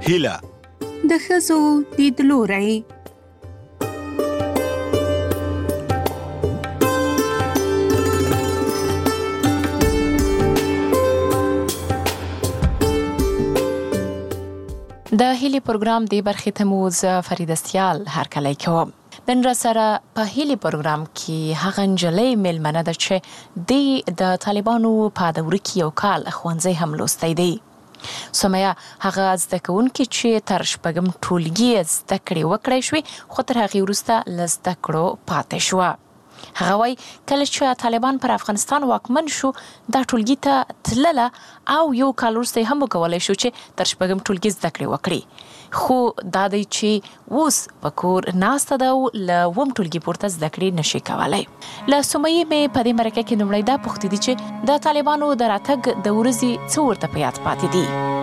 هیله د ښځو لیدلوری. د هیلي پروګرام دی برخې ته مو زه فریده سیال هرکلی کوم. نن را سره په هیلي پروګرام کې هغه نجلۍ میلمنه ده چې د طالبانو په دوره کې یو کال ښوونځی هم لوستی دی. سمیه هغه زده کوونکې چې تر شپږم ټولګي زده کړې وکړی شوې، خو تر هغې وروسته له زده کړو پاتې شوه. هغه وایي کله چې طالبان پر افغانستان واکمن شو، دا ټولګي ته تلله او یو کال وروسته هم وکولی شو چې تر شپږم ټولګي زده کړې وکړي. خو دا دی چې اوس په کور ناسته ده او له اووم ټولګي پورته زده کړې نشي کولی. له سمیې مې په دې مرکه کې لومړی دا پوښتې دي چې د طالبانو د راتګ د ورځې څه ورته په یاد پاتې دي.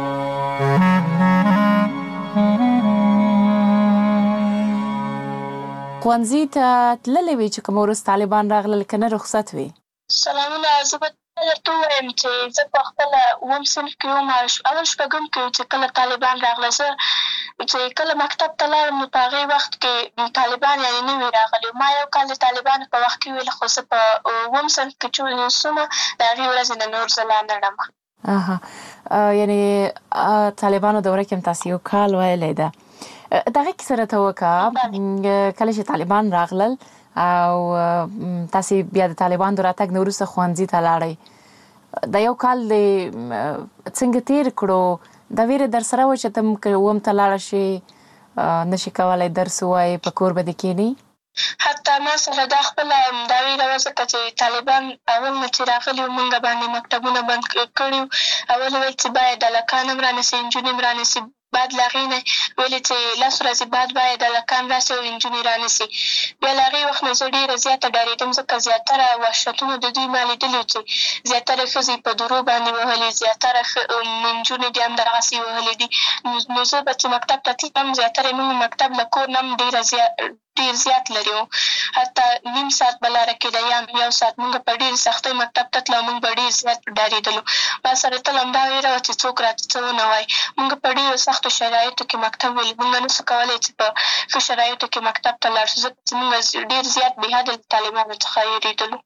ښوونځي ته تللی وې چې کومه ورځ طالبان راغلل که نه رخصت وې؟ سلامونه، زه به درته ووایم چې زه په خپله اووم صنف کې وم، اول شپږم کې چې کله طالبان راغله. زه چې کله مکتب ته لاړم نو په هغې وخت کې طالبان یعنې نه وي راغلي. ما یو کال د طالبانو په وخت کې ویل، خو زه په اووم صنف کې چې سومه د هغې ورځې نه نور زه لا نه ړم. یعنې طالبانو دوره کې هم تاسې یو کال ویلی ده. دغه کیسه راته وکړه، کله چې طالبان راغلل او تاسې بیا د طالبانو د راتګ نه وروسته ښوونځي ته لاړئ، دا یو کال دې څنګه تېر کړو؟ دا ویره در سره وه چې ته که اووم ته لاړه شې نشي کولی درس ووایې، په کور به دې کښېنې؟ حتی ما سره دا خپله دا ویره وه، ځکه چې طالبان اول نه چې راغلي وو موږ باندې مکتبونه بند کړي وو. اول ویل چې باید هلکان هم رانیسي، نجونې هم رانیسي. بعد له هغې نه ویلې چې 10 ورځې بعد باید هلکان راسي او نجونې رانیسي. بیا له هغې وخت نه زه ډېره زیاته ډارېدم، ځکه زیاتره وحشتونه د دوی ما لیدلي وو چې زیاتره ښځې په درو باندې وهلي، زیاتره نجونې دې هم دغسې وهلي دي. نو زه به چې مکتب ته تلم، زیاتره یې موږ مکتب له کور نه هم ډېر زیات لرې وو. حتی نیم ساعت به لاره کېده یا یو ساعت. موږ په ډېرې سختۍ مکتب ته تلو، موږ به ډېر زیات ډارېدلو. ما سره تل همدا ویره وه چې څوک راته څه ونه وایي. موږ په ډېرو سختو شرایطو کې مکتب ویلي، موږ نه شو کولی چې په ښه شرایطو کې مکتب ته لاړ شو، ځکه چې موږ ډېر زیات بېحده له طالبانو څخه وېرېدلو.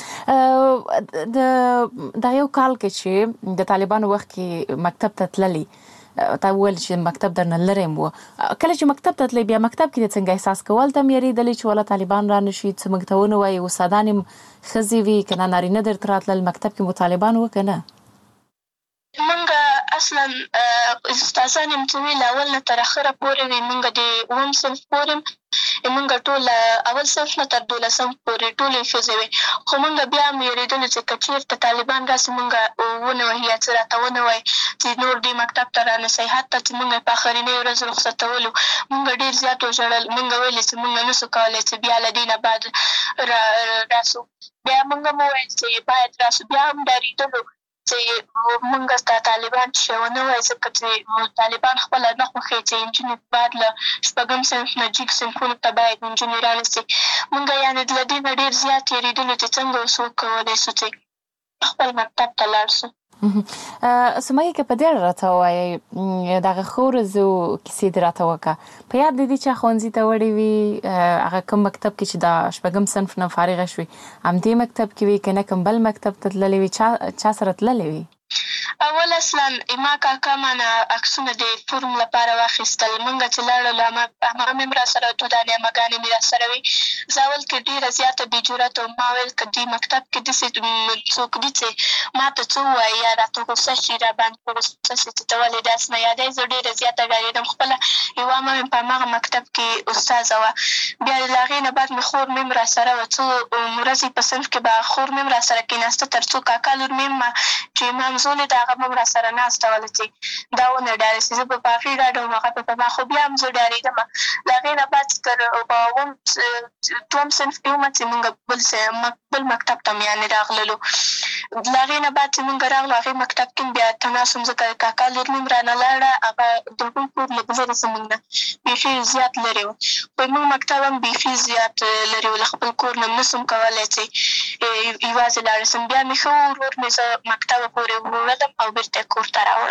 د یو کال کې چې د طالبانو وخت کې مکتب ته تللي، تا وویل چې مکتب درنه لرې هم و، کله چې مکتب ته تللی بیا مکتب کې دې څنګه احساس کول؟ ته هم یېرېدلې چې والا طالبان را نه شي څه موږ ته ونه وایي؟ استادان هم ښځې وي که نه نارینه درته راتلل؟ مکتب کې مو طالبان وه که نه؟ موږ اصلا استادان یم چې وي له اول نه تر اخره پورې وي. موږ د اووم صنف پورې موږ ټول اول صنف نه تر 12 پورې ټولې ښځې وې. خو موږ بیا هم وېرېدلو چې که چېرته طالبان راسي موږ ونه وهي یا څه راته ونه وایي چې نور دې مکتب ته رانسئ. حتی چې موږ په آخرنۍ ورځ رخصتولو موږ ډېر زیات وژړل. موږ ویلې چې موږ نه شو کولی چې بیا له دې نه بعد راسو. بیا موږ هم وویل چې باید راسو. بیا هم ډارېدلو چې موږ ته طالبان چې ونه وایي، ځکه چې طالبان خپله نه خوښوي چې نجونې بعد له شپږم صنف نه جګ صنفونو ته باید نجونې رانیسي. موږ یعنې له دې نه ډېر زیات یېرېدلو چې څنګه اوس وکولی شو چې خپل مکتب ته لاړ شو. سمیه که په دې اړه راته ووایئ، دغه ښو ورځو کیسې دې راته وکړه. په یاد دې دي چې ښوونځي ته وړې وي، هغه کوم مکتب کې چې د شپږم صنف نه فارغه شوې همدې مکتب کې وي که نه کوم بل مکتب ته تللې وي؟ چا سره تللې وي؟ اول اصلا ما کاکا مانه عکسونه د فورم لپاره واخیستل. موږ چې لاړلو همغه مې هم را سره دودانې امهګانې مې را سره وي. زه اول کې ډېره زیاته بې جرته وم. ما ویل که دې مکتب کې داسې څوک دي چې ما ته څه ووایي یا راته غوسه شي، را باندې په غوسه شي چې ته ولې داسې نه یادوې. زه ډېره زیاته ډارېدم. خپله یوه عمه مې په همغه مکتب کې استاذه وه. بیا له هغې نه بعد مې خور مې هم را سره وه. څو ورځې په صنف کې به خور مې هم را سره کېناسته، تر څو کاکا لور مې هم چې مامزولې د هغه به هم را سره ناسته وله چې دا ونه ډارې شي. زه به په هغې ډاډه وم، هغه به په ما. خو بیا هم زه ډارېدم. له هغې نه بعد تر دوم صنف کې ومه چې مونږ بل مکتب ته هم یعنې راغللو. له هغې نه بعد چې مونږ راغلو هغې مکتب کې بیا تناس وم، ځکه کاکا لور مې هم رانه لاړه. هغه د هغوی کور له لرې زمونږ نه بیخي زیات لرې و. خو زمونږ مکتب هم بیخي زیات لرې و. له خپل کور نه نه شم کولی چې یوازې لاړه شم. بیا مې ښه ورور مې زه مکتبه پورې وړلم او بېرته یې کور ته راوړم.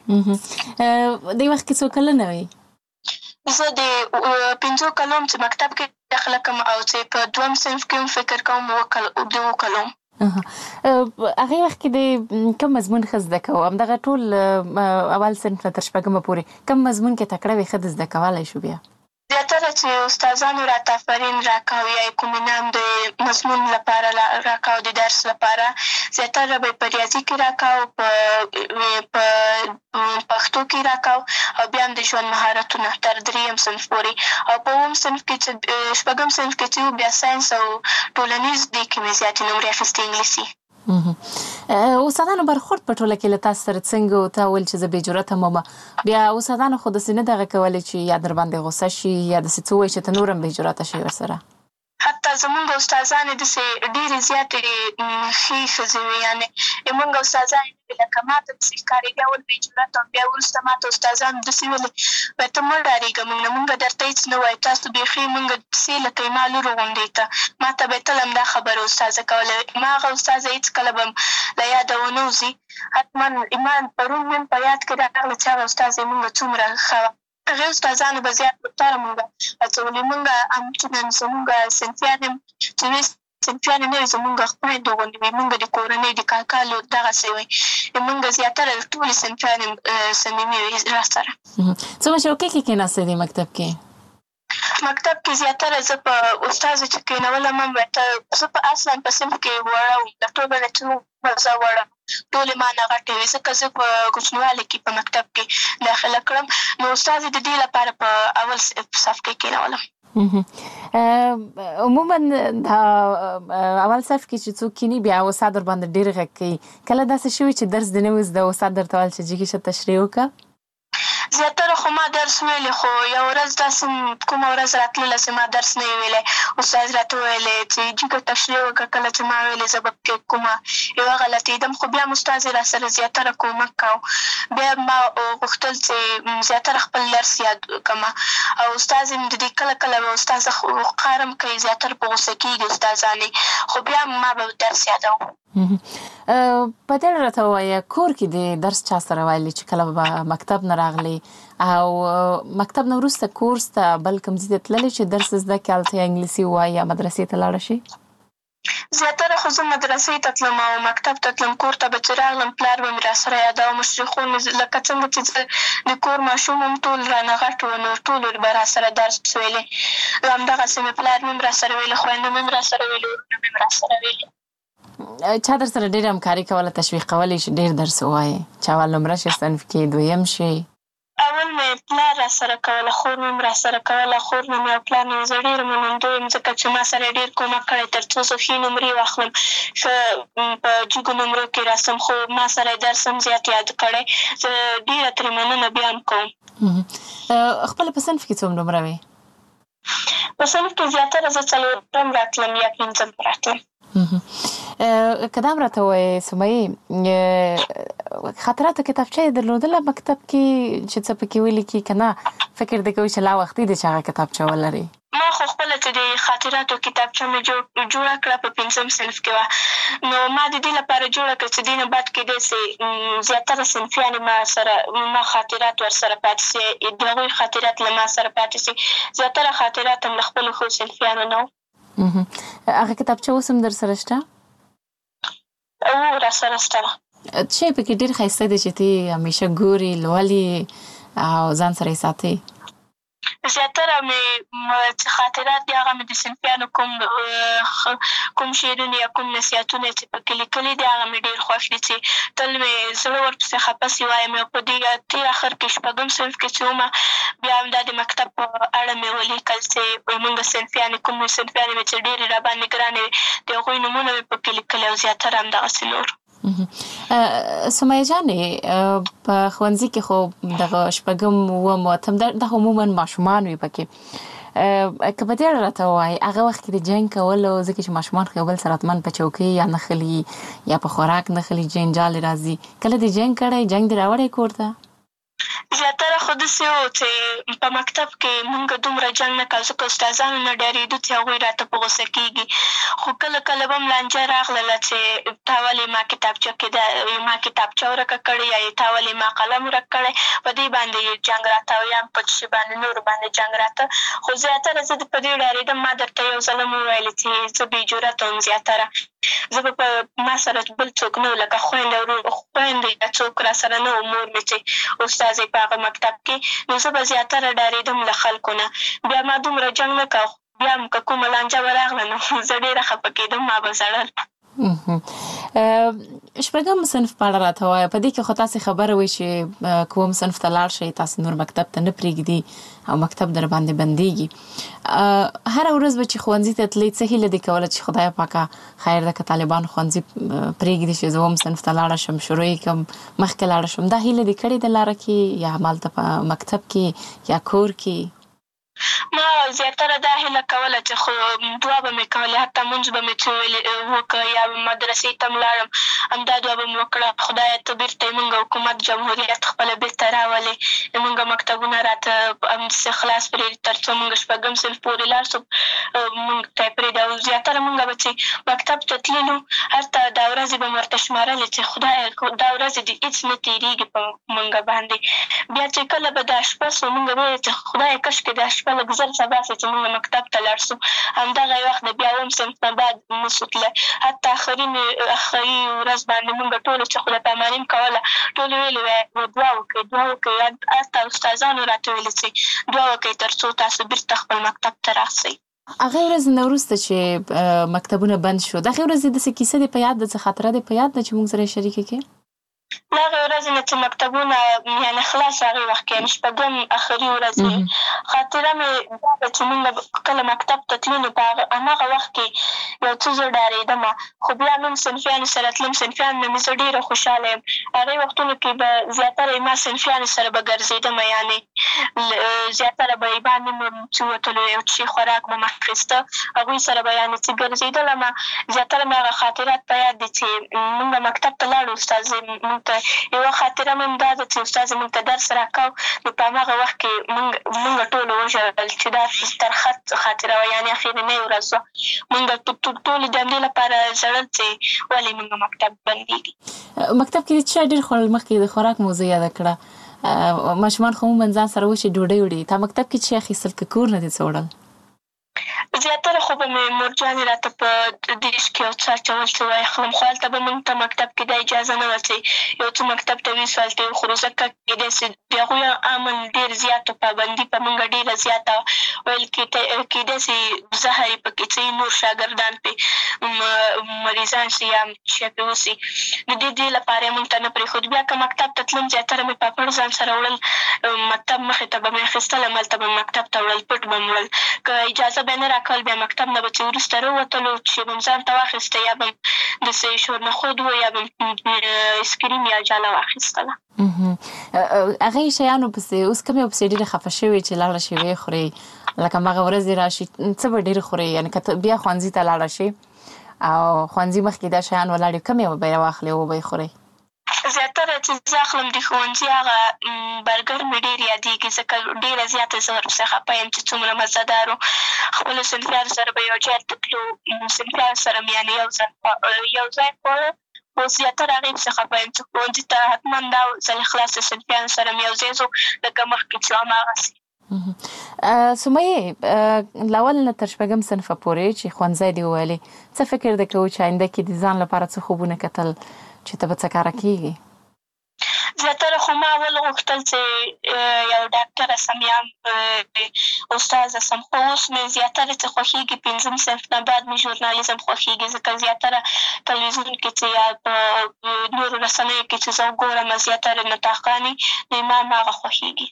د وخت کې څو کلونه وي؟ زه د 5 کلو چې مکتب کې داخله کوم او چې په 2م صنف کې هم فکر کوم 2 کلو. هغې وخت کې د کوم مضمون ښه زده کوو؟ همدغه ټول اول صنف نه تر 6مه پورې کوم مضمون کې تکړه وي ښه د زده کولی شو بیا؟ زیاتره چې استادانو راته آفرین راکاو یا کوم انعام د مضمون لپاره راکاو د درس لپاره زیاتره به په ریاضي کې راکاو په پښتو کې راکاو او بیا هم د ژوند مهارتونه تر 3م صنف پورې او په 9م صنف کې چې 6م صنف کې چې بیا ساینس او ټولنیز دې کې مې زیاتې نمرې اخیستې انګلیسي. استادانو برخورد په ټوله کې له تاسو سره څنګه و؟ تا ویل چې زه بې جرأته وم، بیا استادانو خو داسې نه دغه کولی چې یا در باندې غوسه شي یا داسې څه وایي چې ته نور هم بې جرأته شي ورسره؟ حتی زمونږ استادانې داسې ډېرې زیاتې ښې ښځې وې، یعنې زمونږ استادانې لکه ما ته داسې ښکارېدې اول بې جرأته وم، بیا وروسته ما ته استادانو داسې ویلې وایي ته مه ډارېږه موږ نه، موږ درته هېڅ نه وایو، تاسو بیخي موږ داسې لکه ما لور غوندې ته ما ته به یې تل همدا خبره استاذه کوله. ما هغه استاذه هېڅکله به م له یاده ونه وځي. حتما ایمان پرون مې په یاد کې راغله چې هغه استاذه مونږ څومره ښه وه. هغې استادانو به زیات محترم مونږ هڅولي. مونږ همچنان زمونږ صنفیان هم چې وي صنفیان نه وي زمونږ خویندو غوندې وي، مونږ د کورنۍ د کاکا لور دغسې وي. مونږ زیاتره ټولې صنفیان صمیمي وي را سره. څومره شوقي کې کېناستې دې مکتب کې؟ مکتب کې زیاتره زه په استازو چې کېنولم هم زه په اصلا په صنف کې وړه وم، د ټولو نه چې زه وړه ټولې ما نه غټې وې، ځکه زه په کوچنیوالي کې په مکتب کې داخله کړم نو استازې د دې لپاره په اول صف کې کېنولم. عموما دا اول صف کې چې څوک کینی بیا استاد در باندې ډېر غږ کوي، کله داسې شوي چې درس دې نه وي زده استاد درته ویل چې جګې شه تشریح وکړه؟ زیاتره خو ما درس ویلی، خو یو ورځ داسې کومه ورځ راتلله چې ما درس نه وی ویلی، استاد راته ویلی چې جګه تشریح وکړه. کله چې ما ویلې زه به پکې کومه یوه غلطېدم، خو بیا هم استاد یې را سره زیاتره کومک کوو. بیا ما غوښتل چې زیاتره خپل درس یاد کړمه او استاد یې د دې کله کله به استاذه قهر هم کوي، زیاتره په غوسه کېږي استادانې، خو بیا ما به درس یادوم. په دې راته ووایه کور کې د درس چا سره ویلي چې کله به مکتب نه راغلی او مکتب نه وروسته کورس ته بل کوم ځای ته تللی چې درس زده کړې هلته انګلیسي ووایي یا مدرسې ته لاړه شي؟ زیاتره خو زه مدرسې ته تلم او مکتب ته تلم. کور ته به چې راغلم پلار به مې را سره یاداو، مشرخون لکه څنګه چې زه د کور ماشوم هم ټول رانه غټ وو نو ټولو به را سره درس ویلی، همدغسې مې پلار مې هم را سره ویلي، خویندو مې هم را سره ویلي، ورونه مې هم را سره ویلي. چا در سره ډېره همکاري کوله، تشویق کولی چې ډېر درس ووایې چې اول نمره شي صنف کې 2م شي؟ اول مې پلار را سره کوله، خور مې هم را سره کوله. خور نه مې او پلار نه زه ډېره منندوی یم ځکه چې ما سره ډېر کومک کړی تر څو زه ښې نمرې واخلم، ښه په جګو نمرو کې راسم، خو ما سره یې درس هم زیات یاد کړی. زه ډېره ترې مننه بیا هم کوم. خپله په صنف کې څوم نمره وې؟ په صنف کې زیاتره زه 4م راتلم یا 5م راتلم. که دا هم راته ووایې سمیې خاطراتو کتابچه یې درلودله مکتب کې چې څه پکې ولیکي که نه فکر دې کوي چې لا وختي دی چې هغه کتابچه ولري؟ ما خو خپله چې د خاطراتو کتابچه مې جوړه کړه په 5م صنف کې وه، نو ما د دې لپاره جوړه کړه چې دې نه بعد کې داسې زیاتره صنفیانې ما خاطرات ورسره پاتې سي، د هغوی خاطرات له ما سره پاتې سي. زیاتره خاطرات هم له خپلو ښو صنفیانو نه وو. هغه کتابچه اوس هم در سره شته؟ را سره شته. څه پکې ډېر ښایسته دی چې ته همیشه ګورې لولې او ځان سره یې ساتې؟ زیاتره مې خاطرات دي هغه مې د صنفیانو کوم شعرونه یا کوم نصیحتونه چې پکې لیکلي دي هغه مې ډېر خوښ دي چې تل مې زړه ورپسې خفه سي وایم. او په دې تېر اخر کې 6م صنف کې چې ومه بیا هم دا د مکتب په اړه مې ولیکل چې زموږ صنفیانې کوم صنفیانې مې چې ډېرې راباندې ګرانې وې د هغوی نومونه مې پکې لیکلي او زیاتره همدغسې نور. سمیه جانې په ښوونځي کې خو دغه 6م 9م 8م دغه عموما ماشومان وي پکې، که په دې اړه راته ووایې هغه وخت کې د جنګ کولو ځکه چې ماشومان خو یو بل سره حتما په چوکۍ یا نښلي یا په خوراک نښلي جنجال راځي، کله دې جنګ کړی؟ جنګ دې راوړی کور ته؟ زیاتره خو داسې وو چې په مکتب کې مونږ دومره جنګ نه کاوه، ځکه استادانو نه ډارېدو چې هغوی راته په غوسه کېږي. خو کله کله به هم لانجه راغلله چې تا ولې ما کتابچه کې ما کتابچه ورکه کړې یا تا ولې ما قلم ورک کړی، په دې باندې جنګ راته او یا په څه شي باندې نورو باندې جنګ راته. خو زیاتره زه په دې ډارېدم. ما درته یو ځل هم وویلې چې زه بې جرأته وم زیاتره. زه به په ما سره بل څوک نه و، لکه خویندې یا څوک را سره نه و، مور مې چې استاد په هغه مکتب کې، نو زه به زیاتره ډارېدم له خلکو نه. بیا ما دومره جنګ نه کاوه، بیا هم که کومه لانجه به راغله نو زه ډېره خفه کېدم، ما به ژړل. شپږم صنف په اړه راته وایه. په دې کې خو تاسې خبره وی چې کوم صنف ته لاړ شئ، تاسې نور مکتب ته نه پرېږدي او مکتب در باندې بندېږي. هره ورځ به چې ښوونځي ته تلئ، څه هیله دې کوله چې خدای پاکه خیر ده که طالبانو ښوونځي پرېږدي چې زه اووم صنف ته لاړه شم، شروع یې کړم، مخکې لاړه شم؟ دا هیله دې کړې ده لاره کې یا همالته په مکتب کې یا کور کې؟ ما زیاتره دا هیله کوله چې خو دعا به مې کولې، حتی مونځ به مې څه وکړه یا مدرسې ته م لاړم، همدا دعا به مې وکړه، خدایه ته بېرته یې مونږ حکومت جمهوریت خپله بېرته راولې، مونږ مکتبونه راته همداسې خلاص پرېږدي تر څو مونږ شپږم صنف پورې لاړ شو، مونږ ته یې پرېږدي. او زیاتره مونږ به چې مکتب ته تللو، هلته دا ورځې به مې ورته شمارلې چې خدایه دا ورځې دې هېڅ نه تېرېږي په مونږ باندې. بیا چې کله به دا شپه سو، مونږ به ویل چې خدایه کاشکې دا شپه لږ زر سبا سه چې مونږ مکتب ته لاړ سو. همدغه وخت د بیا اووم صنف نه بعد نه سو تللی. حتی آخري ورځ باندې مونږ ټولو چې خدای پاماني م کوله، ټولو ویلې وی دعا وکړئ. هلته استادانو راته ویلې چې دعا وکړئ تر څو تاسو بېرته خپل مکتب ته راسئ. هغې ورځې نه وروسته چې مکتبونه بند شو، د هغې ورځې داسې کیسه دې په یاد ده، څه خاطره دې په یاد ده چې موږ سره یې شریکه کړې؟ له هغې ورځې نه چې مکتبونه یعنې خلاص هغې وخت کې یعنې شپږم آخري ورځ خاطره مې دا ده چې مونږ کله مکتب ته تلو نو په هماغه وخت کې یو څه زه ډارېدم، خو بیا مې هم صنفیانو سره تلم، صنفیانو نه مې زه ډېره خوشحاله یم. هغې وختونو کې به زیاتره ما صنفیانو سره به ګرځېدم، یعنې زیاتره به یې باندې مې چې وتلو، یو څه خوراک به مې اخیسته، هغوی سره به یعنې چې ګرځېدلم. زیاتره مې هغه خاطرات په یاد دي چې مونږ مکتب ته لاړو، استاد یوه خاطره مې هم دا ده چې استاد زموږ ته درس راکاو، نو په هماغه وخت کې مونږ ټولو وژړل چې دا ترخه خاطره وه، یعنې اخرنۍ ورځ وه. مونږ ټولو د همدې لپاره ژړل چې ولې مونږ مکتب بندېږي. مکتب کې څه شی ډېر خوړل؟ مخکې د خوراک موضوع یاده کړه. ماشومان خو عموماً ځان سره وشي ډوډۍ وړي، تا مکتب کې څه اخیستل که کور نه دې څه وړل؟ زیاتره خو به مې مورجانې راته په دیش کې یو څه اچول چې واخلم، خو هلته به مونږ ته مکتب کې دا اجازه نه وه چې یو څه مکتب ته ویسو هلته یې وخورو، ځکه کېدای سي د هغوی امن ډېر زیات پابندي په مونږ ډېره زیاته ویل کېدای سي زهر یې پکې څه نور شاګردان پې مریضان سي یا شی پې وسي، د دې لپاره یې مونږ ته نه پرېښود. بیا که مکتب ته تلم زیاتره مې پاپړ ځان سره وړل، مکتب مخې ته به مې اخیستل، هملته به مې مکتب ته وړل، پټ به مې وړل. که اجازه به یې نه راکول، بیا مکتب نه به چې وروسته راووتلو چې به م ځان ته واخیسته، یا به م داسې شورنخود و یا به م ایسکریم یا جاله واخیستله. هغې شیانو پسې اوس کوم یو پسې ډېرې خفه شوې چې لاړه شي ویې خورې، لکه هماغه ورځې راشي څه به ډېر خورې؟ یعنې که بیا ښوونځي ته لاړه شي او ښوونځي مخکې دا شیان ولاړ وي، کوم یو به یې واخلې او به یې خورې؟ زیاتره چې زه اخلم د ښوونځي هغه برګر مې ډېر یادېږي، ځکه ډېره زیاته زه ورپسې خفه یم چې څومره مزهدار و. خپلو صنفیانو سره به یو ځای ته تلو، صنفیانو سره مې یعنې یو ځای خوړه، خو زیاتره هغې پسې خفه یم چې ښوونځي ته حتما دا ځلې خلاصه صنفیانو سره مې یو ځای ځو، لکه مخکې چې هماغسې. سمیې، له اول نه تر شپږم صنفه پورې چې ښوونځی دې وویلې، څه فکر دې کوو چې آینده کې د ځان لپاره څه خوبونه کتل چې ته به څه کاره کېږي؟ زیاتره خو ما اول غوښتل چې یو ډاکټره سم یا استاذه سم، خو اوس مې زیاتره څه خوښېږي پنځم صنف نه بعد مې ژورنالیزم خوښېږي، ځکه زیاتره تلویزیون کې چې یا په نورو رسنیو کې چې زه ګورم زیاتره نطاقانې، نو ما هماغه خوښېږي.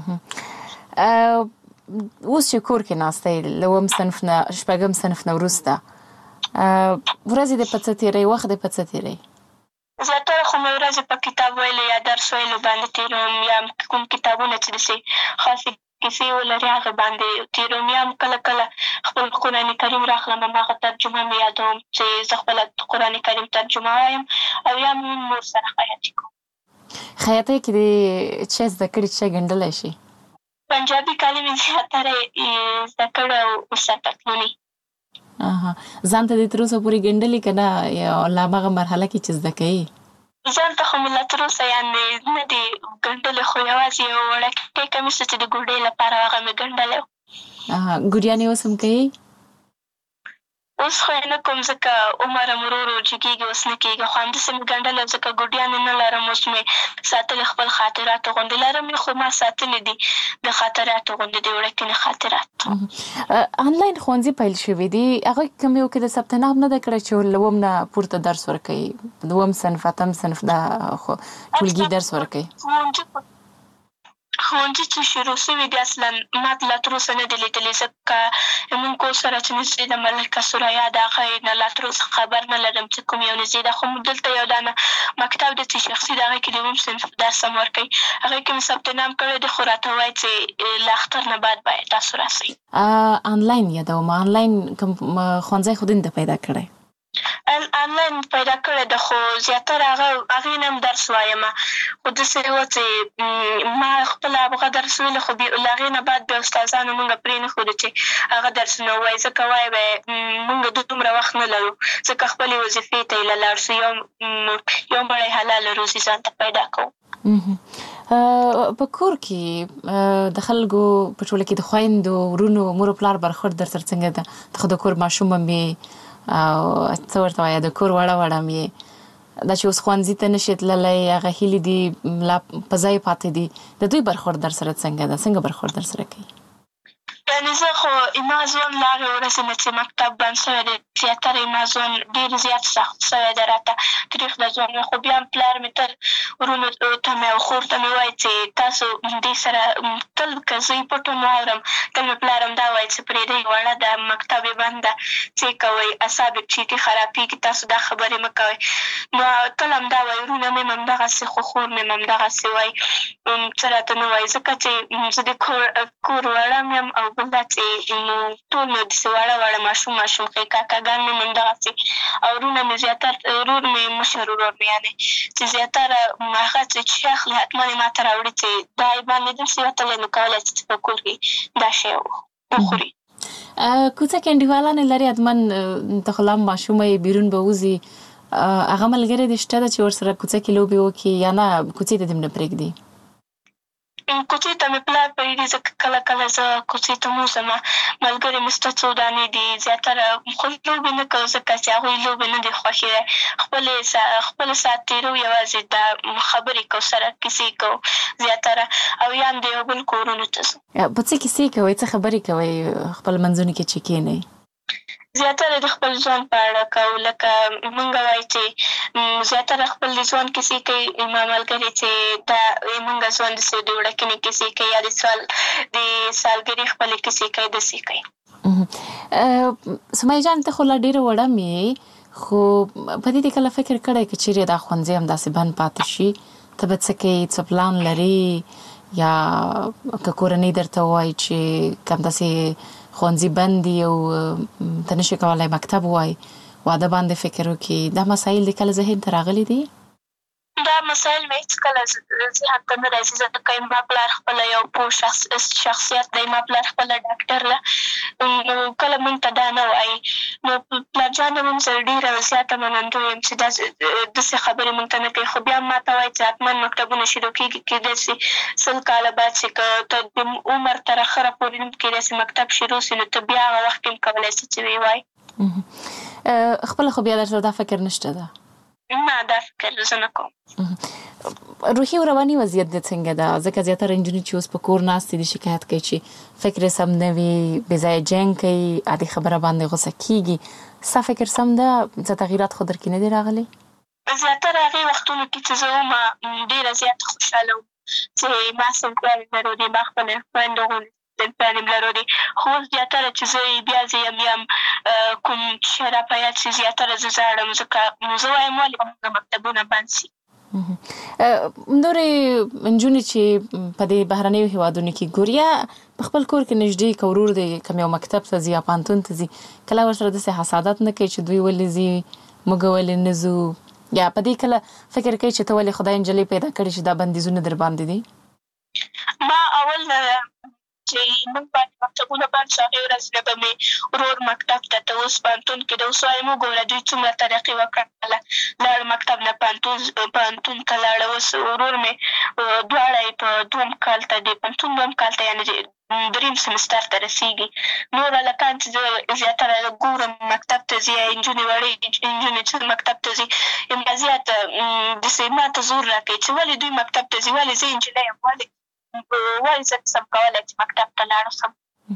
اوس چې کور کې ناسته یې له اووم صنف نه شپږم صنف نه وروسته، ورځې دې په څه تېروي، وخت دې په څه تېروي؟ زیاتره خو مې ورځې په کتاب ویلو یا درس ویلو باندې تېروم، یا کوم کتابونه چې داسې خاصې کیسې ولري هغه باندې تېروم، یا هم کله کله خپل قرآن کریم راخلم، هماغه ترجمه مې یادوم چې زه خپله قرآن کریم ترجمه وایم، او یا مې نور سره خیاطي کوم. خیاطۍ کې دې څه زده کړي چې ګنډلی شي؟ پنجابي کالي مې زیاتره زده کړي او ورسره پتلوني. ځان ته دې تر اوسه پورې ګنډلي که نه یا لا هماغه مرحله کې چې زده کوي؟ ځان ته خو مې لا تر اوسه یعنې نه دي ګنډلي، خو یوازې یو وړوکی کمیس چې د ګوډۍ لپاره هغه مې ګنډلی و. ګوریانې اوس هم کوي؟ اوس خو یې نه کوم ځکه عمر هم ورو ورو جګېږي، اوس نه کېږي. خو همداسې مې ګنډلی ځکه ګوډیانې نه لرم، اوس مې ساتلې خپل خاطراتو غوندې لرم یې، خو ما ساتلې دي د خاطراتو غوندې د وړکینې خاطرات. آنلاین ښوونځي پیل شوي دي، هغوی کوم یو کې د ثبت نام نه ده کړی چې له 2 نه پورته درس ورکوي، 2 صنف 8 صنف دا ټولګي درس ورکوي؟ ښوونځي چې شروع شوي دي اصلا ما لا تر اوسه نه دي لیدلي، ځکه زمونږ کور سره چې نږدې ده ملکه سریا د هغې نه لا تر اوسه خبر نه لرم چې کوم یو نږدې ده. خو دلته یو دانه مکتب دی چې شخصي د هغې کې د 2 صنف درس هم ورکوي، هغې کې مې ثبت نام کړی دی، خو راته وایي چې له اختر نه بعد باید تاسو راسئ. آنلاین یادوم، آنلاین کوم ښوونځی خو دې پیدا کړی؟ آنلاین پیدا کړی ده، خو زیاتره هغې نه هم درس وایم، خو داسې وه چې ما خپله هغه درس ویلو، خو له هغې نه بعد بیا استادانو مونږ پرېنښودو چې هغه درسونه ووایي، ځکه وایي به یې مونږ دومره وخت نه لرو، ځکه خپلې وظیفې ته یې له لاړ شو، یو مړی حلاله روزي ځان ته پیدا کوو. په کور کې د خلکو په ټوله کې د خویندو ورونو مور و پلار برخورد در سره څنګه ده؟ ته خو د کور ماشوم هم یې او څه ورته وایه د کور وړه هم یې، دا چې اوس ښوونځي ته نشي تللی، هغه هیلې دي لا په ځای پاتې دي، د دوی برخورد در سره څنګه ده؟ څنګه برخورد در سره کوي؟ یعنې زه خو زما ژوند له هغې ورځې نه چې مکتب بند شوی دی زیاتره زما ژوند ډېر زیات سخت شوی دی، راته تریخ د ژوند مې. خو بیا هم پلار مې تل ورونو ته مې او خور ته مې وایي چې تاسو دې سره تل که زه یې پټ هم واورم، تل مې پلار هم دا وایي چې پرېږدئ وړه ده، مکتب یې بند ده، څه یې کوئ، اعصاب یې چیټي خرابېږي، تاسو دا خبرې مه کوئ. نو تل هم دا وایي، ورونه مې هم همدغسې، خو خور مې هم همدغسې وایي، څه راته نه وایي، ځکه چې زه د کور وړه م یم، او بل دا چې ټول مې داسې وړه ماشوم ښې کاکاګان مې هم همدغسې، او ورونه مې زیاتر ورور مې مشر ورور مې یعنې چې زیاتره هغه چې شی اخلي حتما یې ما ته راوړي چې دا یې باندې داسې وتلی، نو کولی چې په کور کې دا شی وخوري. کوڅه کې انډیوالانې لري حتما، ته خو لا هم ماشومه یې، بیرون به وځي، هغه ملګرې دې شته ده چې ورسره کوڅه کې لوبې وکړي یا نه کوڅې ته دې هم نه پرېږدي؟ کوڅې ته مې پلار پرېږدي، ځکه کله کله زه کوڅې ته م وځم، ملګرې مې شته څو دانې دي، زیاتره خو لوبې نه کوو ځکه چې هغوی لوبې نه دي خوښې دی، خپل ساعت تېرو، یوازې دا خبرې کوو سره، کیسې کوو زیاتره، او یا هم د یو بل کورونو ته ځو. په څه کیسې کوئ؟ څه خبرې کوئ خپل منځونو کې چې کښېنئ؟ زیاتره د خپل ژوند په اړه کوو، لکه مونږ وایي چې زیاتره خپل د ژوند کیسې کوي، زما ملګرې چې دا مونږ ژوند داسې د وړکینې کیسې کوي، یا د سالګرې خپلې کیسې کوي، داسې کوي. سمیه جان ته خو لا ډېره وړه مې یې، خو په دې کله فکر کړی که چیرې دا ښوونځی همداسې بند پاتې شي ته به څه کوې؟ څه پلان لرې؟ یا که کورنۍ درته ووایي چې که همداسې ښوونځي بند دي او ته نشي کولی مکتب ووایي، واده باندې فکر وکړي، دا مسایل دې کله ذهن ته راغلي دي؟ دا مسایل مې هېڅکله ذهن ته نه راځي، ځکه زما پلار خپله یو پوه شخصیت دی، زما پلار خپله ډاکټر ده، نو کله مونږ ته دا نه وایي. نو پلارجان هم سره ډېره زیاته منندوی یم چې داسې خبرې مونږ ته نه کوي، خو بیا هم ما ته وایي چې حتما مکتبونه شروع کېږي، کېدای شي 100 کاله بعد چې که ته د عمر تر اخره پورې کېدای شي مکتب شروع شي، نو ته بیا هغه وخت کې هم کولی شي چې ویې وایي. خپله خو بیا در سره دا فکر نشته ده؟ نه، دا فکر زه نه کوم. روحي او رواني وضعیت دې څنګه ده؟ ځکه زیاتره نجونې چې اوس په کور ناستې دي شکایت کوي چې فکر یې سم نه وي، بې ځایه جنګ کوي، عادي خبره باندې غوسه کېږي. ستا فکر سم ده؟ څه تغییرات خو در کې نه دي راغلي؟ زیاتره هغې وختونو کې چې زه وم ډېره زیاته خوشحاله وم چې ما صنفیانې لرلې، ما خپلې خویندو غوندې صنفیانې لرلې، خو اوس زیاتره چې زه بیا زه یم کوم شی راپه یاد شي زیاتره زه ژاړم، ځکه زه وایم ولې زموږ مکتبونه بند شي. نورې نجونې چې په دې بهرنیو هېوادونو کې ګوري، یا په خپل کور کې نږدې که ورور دی کوم یو مکتب ته ځي یا پوهنتون ته ځي، کله ورسره داسې حسادت نه کوي چې دوی ولې ځي، موږ ولې نه ځو، یا په دې کله فکر کوي چې ته ولې خدای نجلۍ پیدا کړې چې دا بندیزونه در باندې دي؟ ما اول چې موږ باندې مکتبونه بند شو هغې ورځ نه به مې ورور مکتب ته ته اوس پوهنتون کې د اوس وایم وګوره دوی څومره ترقي وکړله. لاړ مکتب نه پوهنتون ته لاړه. اوس ورور مې دواړه یې په دوم کال ته د پوهنتون دوم کال ته یعنې دریم سمستر ته رسېږي. نور هلکان چې زه زیاتره ګورم مکتب ته ځي یا نجونې وړې نجونې چې مکتب ته ځي ما زیات داسې ما ته زور راکوي چې ولې دوی مکتب ته ځي، ولې زه نجلۍ یم، ولې زه نشم کولی چې مکتب ته لاړ شم.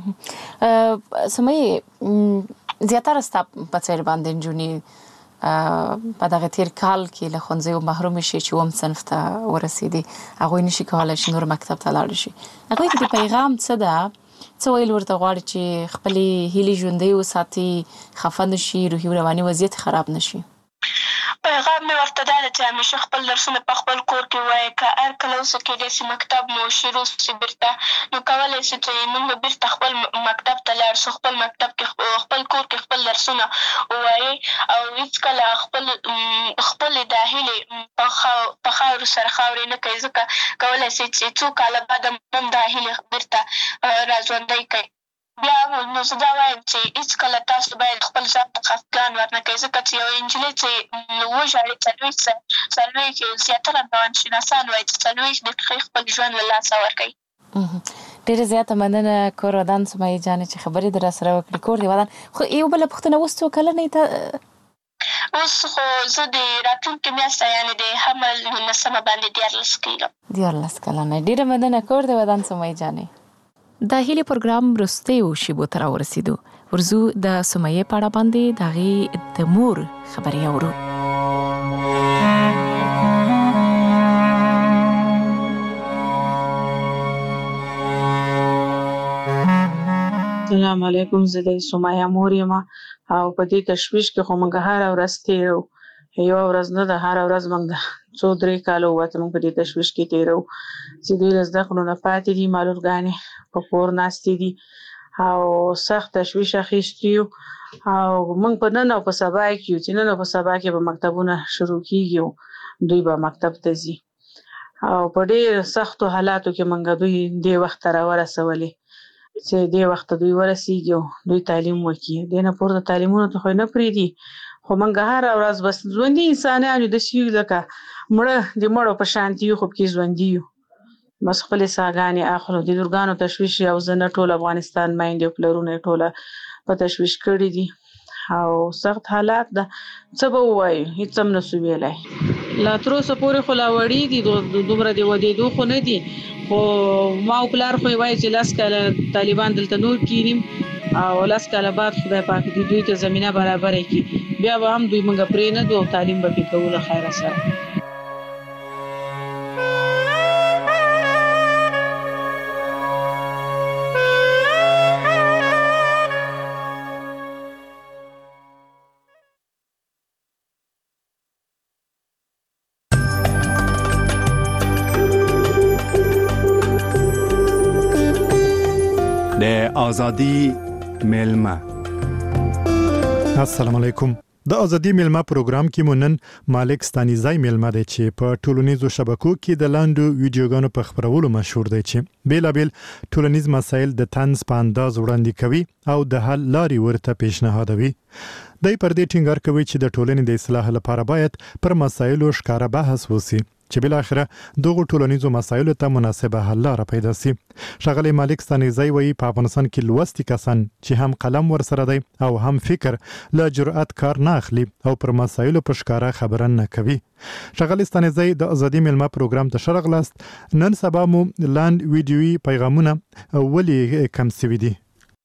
سمیې زیاتره ستا په څېر باندې نجونې په دغه تېر کال کې له ښوونځیو محرومې شي چې اووم صنف ته ورسېدي، هغوی نشي کولی چې نور مکتب ته لاړ شي. هغوی ته د پیغام څه ده؟ څه ویل ورته غواړي چې خپلې هیلې ژوندۍ وساتي، خفه نه شي، روحي او رواني وضعیت خراب نه شي؟ پیغام مې ورته دا ده چې همیشه خپل درسونه په خپل کور کې ووایه. که هر کله اوسه کېدای شي مکتب مو شروع شي بېرته، نو کولی شي چې موږ به بېرته خپل مکتب ته لاړ شو، خپل مکتب کې خپل کور کې خپل درسونه ووایي او هېڅکله خپلې دا هیلې په خاورو سره خاورې نه کوي، ځکه کولی شي چې څو کاله بعد هم دا هیلې بېرته راژوندۍ کوي. بیا نو زه دا وایم چې هېڅکله تاسو باید خپل ځان ته خفګان ورنه کوئ، ځکه چې یوه نجلۍ چې وژاړي څلوېښت زیاتره روانشناسان وایي چې 40 دقیقې خپل ژوند له لاسه ورکوي. ډېره زیاته مننه کور ودان سمیې جانې چې خبرې در راسره وکړې. کور دې ودان. خو یو بله پوښتنه، اوس څو کلنې ته؟ اوس خو زه د راتلونکې میاشته یعنې د حمل 19 باندې 14 کېږم. 14 کلنه. ډېره مننه کور دې ودان سمیې جانې. د هیلې پروګرام وروستیو شیبو ته راورسېدو. ورځو د سمیې په اړه باندې د هغې د مور خبرې اورو. السلام علیکم، زه د سمیه مور یم او په دې تشویش کې خو موږ هره ورځ تېرو، یوه ورځ نه ده، هره ورځ موږ 2-3 کاله ووته موږ په دې تشویش کې تېرو چې دوی له زده کړو نه پاتې دي، معلولګانې په کور ناستې دي او سخت تشویش اخیستي یو او موږ په نن او په سبا کې یو چې نن او په سبا کې به مکتبونه شروع کېږي او دوی به مکتب ته ځي او په ډېر سختو حالاتو کې موږ دوی دې وخت ته راورسولې چې دې وخت ته دوی ورسېږي او دوی تعلیم وکړي. دې نه پورته تعلیمونو ته خو نه پرېږدي، خو موږ هره ورځ بس ژوندي انسانان یو، داسې یو لکه مړه د مړو په شانتي یو، خو پکې ژوندي یو، بس خپلې ساګانې اخلو. د لورګانو تشویش او زه نه، ټول افغانستان میندې او پلرونه یې ټوله په تشویش کړي دي او سخت حالات ده. څه به ووایو، هېڅ هم نسو ویلی. لا تر اوسه پورې خو لا وړي دي، دومره د ودېدو خو نه دي، خو ما او پلار خو یې وایي چې 10 کاله طالبان دلته نور کینیم او 10 کاله بعد خدای پاک دوی ته زمینه برابره کړي، بیا به هم دوی موږ پرېنږدو او تعلیم به پرې کوو له خیره سره. آزادی میلمه. السلام علیکم. د آزادی میلمه پروګرام کې مونن مالک ستانیزای میلمه دی چې په ټولنیزو شبکو کې د لاندو ویډیوګانو په خبرولو مشهور دی چې بیلابل ټولنیز مسایل د طنز په انداز وړاندې کوي او د حل لارې ورته پیشنهادوي. دای پر دې ټینګار کوي چې د ټولنې د اصلاح لپاره باید پر مسایلو ښکاره بحث وسی چې بل اخره دغه ټولنیزو مسایلو ته مناسبه حل لاره پیدا شي. ښاغلی مالک ستانیزای وایي په افغانستان کې لوستي کسان چې هم قلم ورسره دی او هم فکر له جرأت کار نه اخلي او پر مسایلو په ښکاره خبره نه کوي. ښاغلی ستانیزای د ازادي میلمه پروګرام ته شرغلاست. نن سبا مو لاند ویډیويي پیغامونه ولې کم سوي دي؟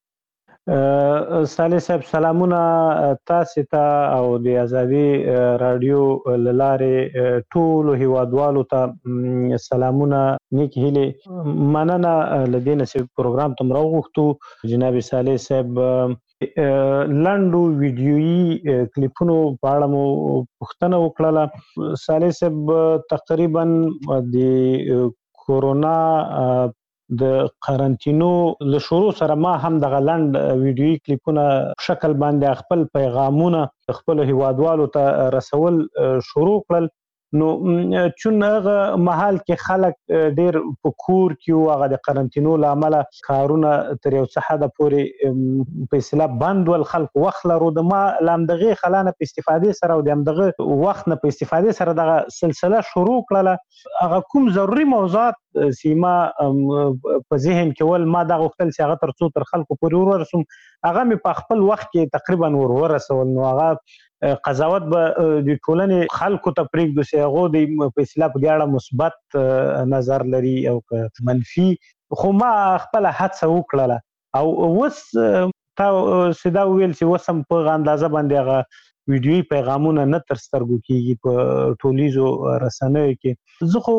صالح صاحب سلامونه تاسو ته او د ازادي رادیو لاره ټولو هیوادوالو ته سلامونه، نیک هیله، مننه لدینه چې پروګرام تم راغوښتو. جناب صالح صاحب لاندو ویډیويي کلیپونو په اړه مو پوښتنه وکړه. صالح صاحب تقریبا د کورونا د قرنټینو له شروع سره ما هم د غلند ویډیوي کلیپونه شکل باندې خپل پیغامونه خپل هیوادوالو ته رسول شروع کړل. نو چون هغه محل کې خلک ډیر په کور کې هغه د قرنټینو لامل کارونه تر یو څه حد پورې په اصطلاح بند ول، خلک وخت لرو د ما لامدغه خلانه په استفاده سره او دغه وخت نه په استفاده سره دغه سلسله شروع کړله. هغه کوم ضروري موضوعات سیما په ذهن کې ول ما دغه وختل چې هغه تر خلکو پورې ورسوم هغه مې په خپل وخت کې تقریبا ورسول. نو هغه قضاوت به د ټولنې خلکو ته پرېږدو چې هغه د په اصطلاح په دې اړه مثبت نظر لري او منفي، خو ما خپل هڅه وکړله او اوس تا سیدا ویل چې اوس هم په اندازه باندې هغه ویډیوي پیغامونه نه تر سترګو کېږي په ټولیزو رسنیو کې. زه خو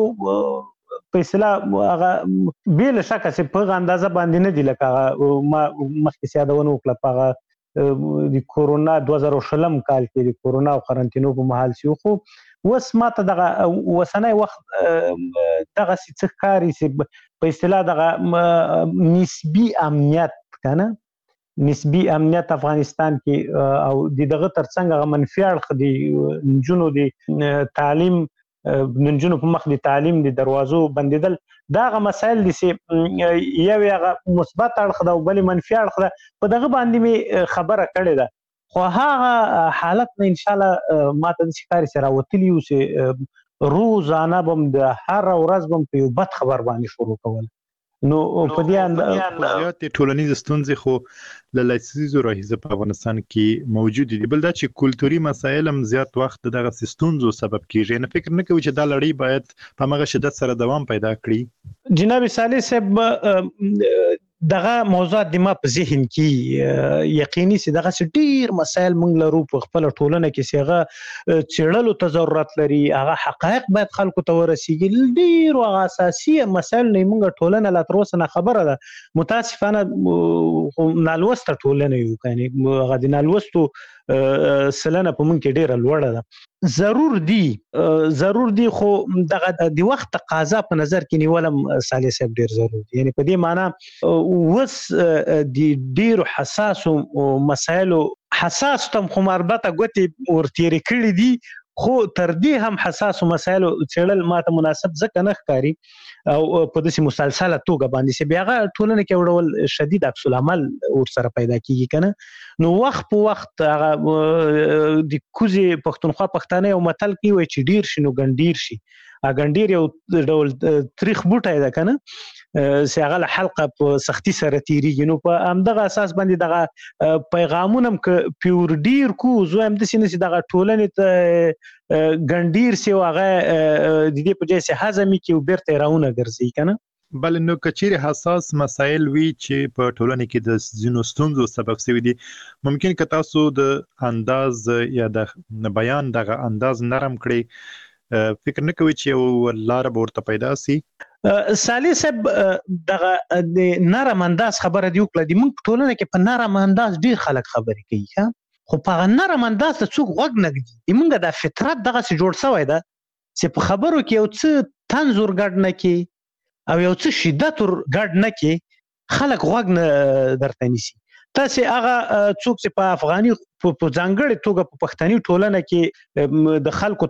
په اصطلاح هغه بې له شکه چې په اندازه باندې نه دي لکه ما مخکې یادونه وکړه په هغه د کورونا 2020 کال کې د کورونا او قرنټینو په محل شو. خو اوس ماته دغه وسنۍ وخت دغه څه ښکاري چې په اصطلاح دغه نسبي امنیت کنه نسبي امنیت افغانستان کې او دغه ترڅنګ منفي اړخ د نجونو د تعلیم نجونو په مخ د تعلیم د دروازو بندیدل داغه مسائل دي چې یو هغه مثبت اړخ ده او بل منفي اړخ ده. په دغه باندې می خبره کړې ده، خو هغه حالت نه ان شاء الله ماته د شکاري سره وتلی او چې روزانه بم د هر ورځ بم په یو بد خبر باندې شروع کول. نو په دې اندازه ټولنیز ستونزې خو له لسیزو راهیسه په افغانستان کې موجود دي. بل دا چې کلتوري مسایل هم زیات وخت دغه ستونزو سبب کیږي. نه فکر نه کوي چې دا لړۍ باید په هغه شدت سره دوام پیدا کړي. جناب صالح صاحب دغه موضوعات د ما په ذهن کې یقیني سي دغه ډیر مسایل مونږ لرو په خپل ټولنه کې سیغه چړلو ته ضرورت لري. هغه حقایق باید خلکو ته ورسیږي. ډیر او اساسي مسایل نه مونږ ټولنه لا تر اوسه نه خبره ده. متاسفانه نالوسته ټولنه یو کني هغه د نالوستو سلنه په مونږ کې ډیره لوړه ده. ضرور دي خو دغه د وخت تقاضا په نظر کې نیولم صالح صاحب ډیر ضروري. یعنی په دې معنی وس د ډیر حساس مسایلو حساس تم خو مربطه ګوتې ورتيري کړې دي، خو تر دې هم حساس مسایلو چړل ماته مناسب ځکه نه ښکاری او په داسې مسلسله توګه باندې چې بیا ټولنه کې وړول شدید عکس العمل ور سره پیدا کیږي کنه. نو وخت په وخت هغه د کوزي پښتونخوا پښتانه او متل کې وای چې ډیر شنو ګنډیر شي. ګنډیر یو ډول تاریخ بوټای ده کنه چې هغه حلقه په سختي سره تیریږي. نو په همدغه اساس باندې دغه پیغامونه ک پیور ډیر کو زو هم د سینې دغه ټولنې ته ګنډیر سی هغه د دې په ځای سه هضمي کې وبرته راونه ګرځي کنه. بل نو کچیر حساس مسایل وی چې په ټولنه کې د زینو ستونزو سبب شوی دي، ممکن که تاسو د انداز یا د بیان دغه انداز نرم کړئ. فکر نه کوي چې یو لار ورته پیدا سي؟ صالح صاحب دغه د نرم انداز خبره دی وکړه. د موږ ټولنه کې په نرم انداز ډیر خلک خبرې کوي، خو په نرم انداز ته څوک غوږ نه ږدي. موږ د فطرت دغه څه جوړ شوی ده چې په خبرو کې یو څه تنزور ګډ نه کی او یو څه شدت ګډ نه کی، خلک غوږ نه درته نیسي. تاسو هغه څوک چې په افغاني په ځانګړي توګه په پښتني ټولنه کې د خلکو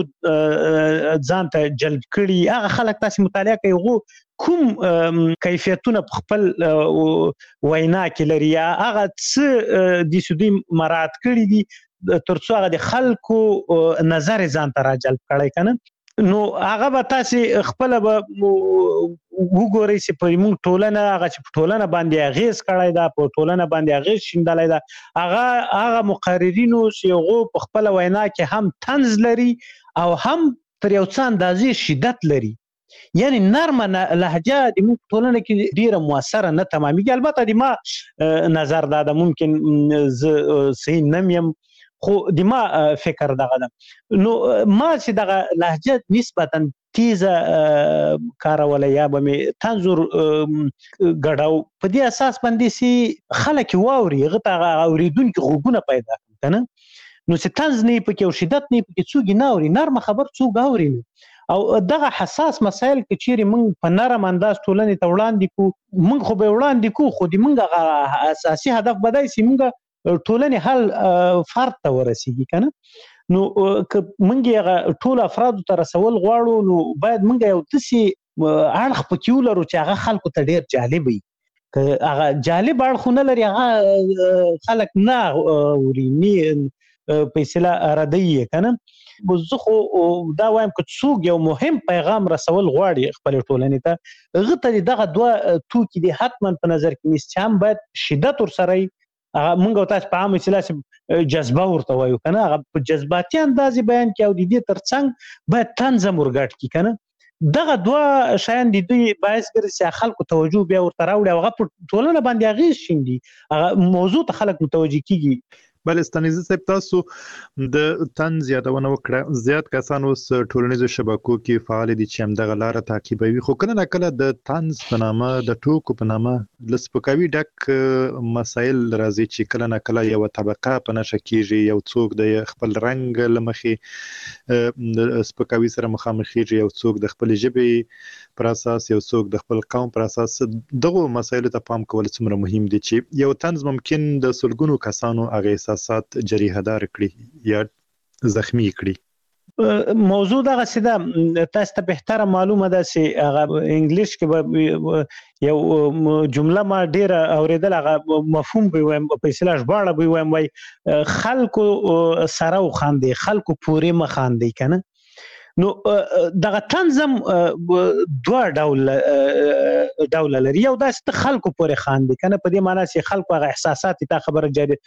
توجه ځان ته جلب کړي، هغه خلک تاسو مطالعه کوي کوم کیفیتونه په خپل وینا کې لري، هغه څه د سودی مراد کړي دي ترڅو هغه د خلکو نظر ځان ته راجلب کړي کنه. نو هغه به تاسو خپل به وګورئ چې په موږ ټولنه هغه چې په ټولنه باندې اغیز کړی دا په ټولنه باندې اغیز شیندلای دا هغه مقررینو چې هغه په خپل وینا کې هم طنز لري او هم تر یو څه اندازې شدت لري. یعنی نرمه لهجه د موږ ټولنه کې ډیره موثره نه تمامېږي. البته د ما نظر دا ده، ممکن زه صحیح نه یم خو د ما فکر دغه ده. نو ما چې دغه لهجه نسبتا تیزه کارولای یا به می تنظور غړاو په دې اساس باندې سي خلک واوري غته اوریدونکو غوګونه پیدا کنه. نو چې تنز نه پکې او شدت نه پکې څوګ نه اوري، نرمه خبر څوګ اوري او دغه حساس مسایل کې چیرې موږ په نرم انداز ټولنې ته وړاندې کو موږ خو به وړاندې کو خو د موږ اساسي هدف بدای سي موږ ټولنې حل فرد ته ورسیږي کنه نو که موږ هغه ټول افراد ته رسول غواړو نو باید موږ یو دسي اړخ پکې ولرو چې هغه خلکو ته ډیر جالب وي که هغه جالب اړخونه لري هغه خلک نه ورینی په اصطلاح ردی کنه زه خو دا وایم که څوک یو مهم پیغام رسول غواړي خپل ټولنې ته هغه ته دغه دوه توکي دي حتما په نظر کې نیسي هم باید شدت ورسره مونږ تاسو په عام اصطلاح جذبه ورته وایو کنه هغه په جذباتي انداز بیان کې او د دې ترڅنګ باید تنظیم ورګټ کی کنه دغه دوه شیان د دوی باعث ګرځي خلکو توجه بیا ورته راوړي او هغه ټولنه باندې اغیز شیندي هغه موضوع ته خلک متوجه کیږي بل ستانیزه صاحب تاسو د طنز یادونه وکړه زیات کسان اوس ټولنیزو شبکو کې فعال دي چې همدغه لار تعقیبوي خو کله نه کله د طنز په نامه د ټوکو په نامه لسپکاوي ډک مسایل راځي چې کله نه کله یو طبقه په نشه کېږي یو څوک د خپل رنگ لمخې د سپکاوي سره مخامخ کېږي یو څوک د خپل ژبې پر اساس یو څوک د خپل قوم پر اساس دغه مسایل ته پام کول څومره مهم دي چې یو طنز ممکن د سلګونو کسانو هغه سات جریحه دار کړي یا زخمی کړي موضوع دغه سیده تاسو ته بهتره معلومه ده چې هغه انګلیش کې یو جمله ما ډیره اوریدل هغه مفهوم به وایم په اصطلاح ژباړه به وایم وای خلکو سره وخاندي خلکو پورې مخاندي کنه نو دغه تنظیم دوه ډول لري یو داسې خلکو پورې خاندي کنه په دې معنی چې خلکو هغه احساسات ته خبره جاري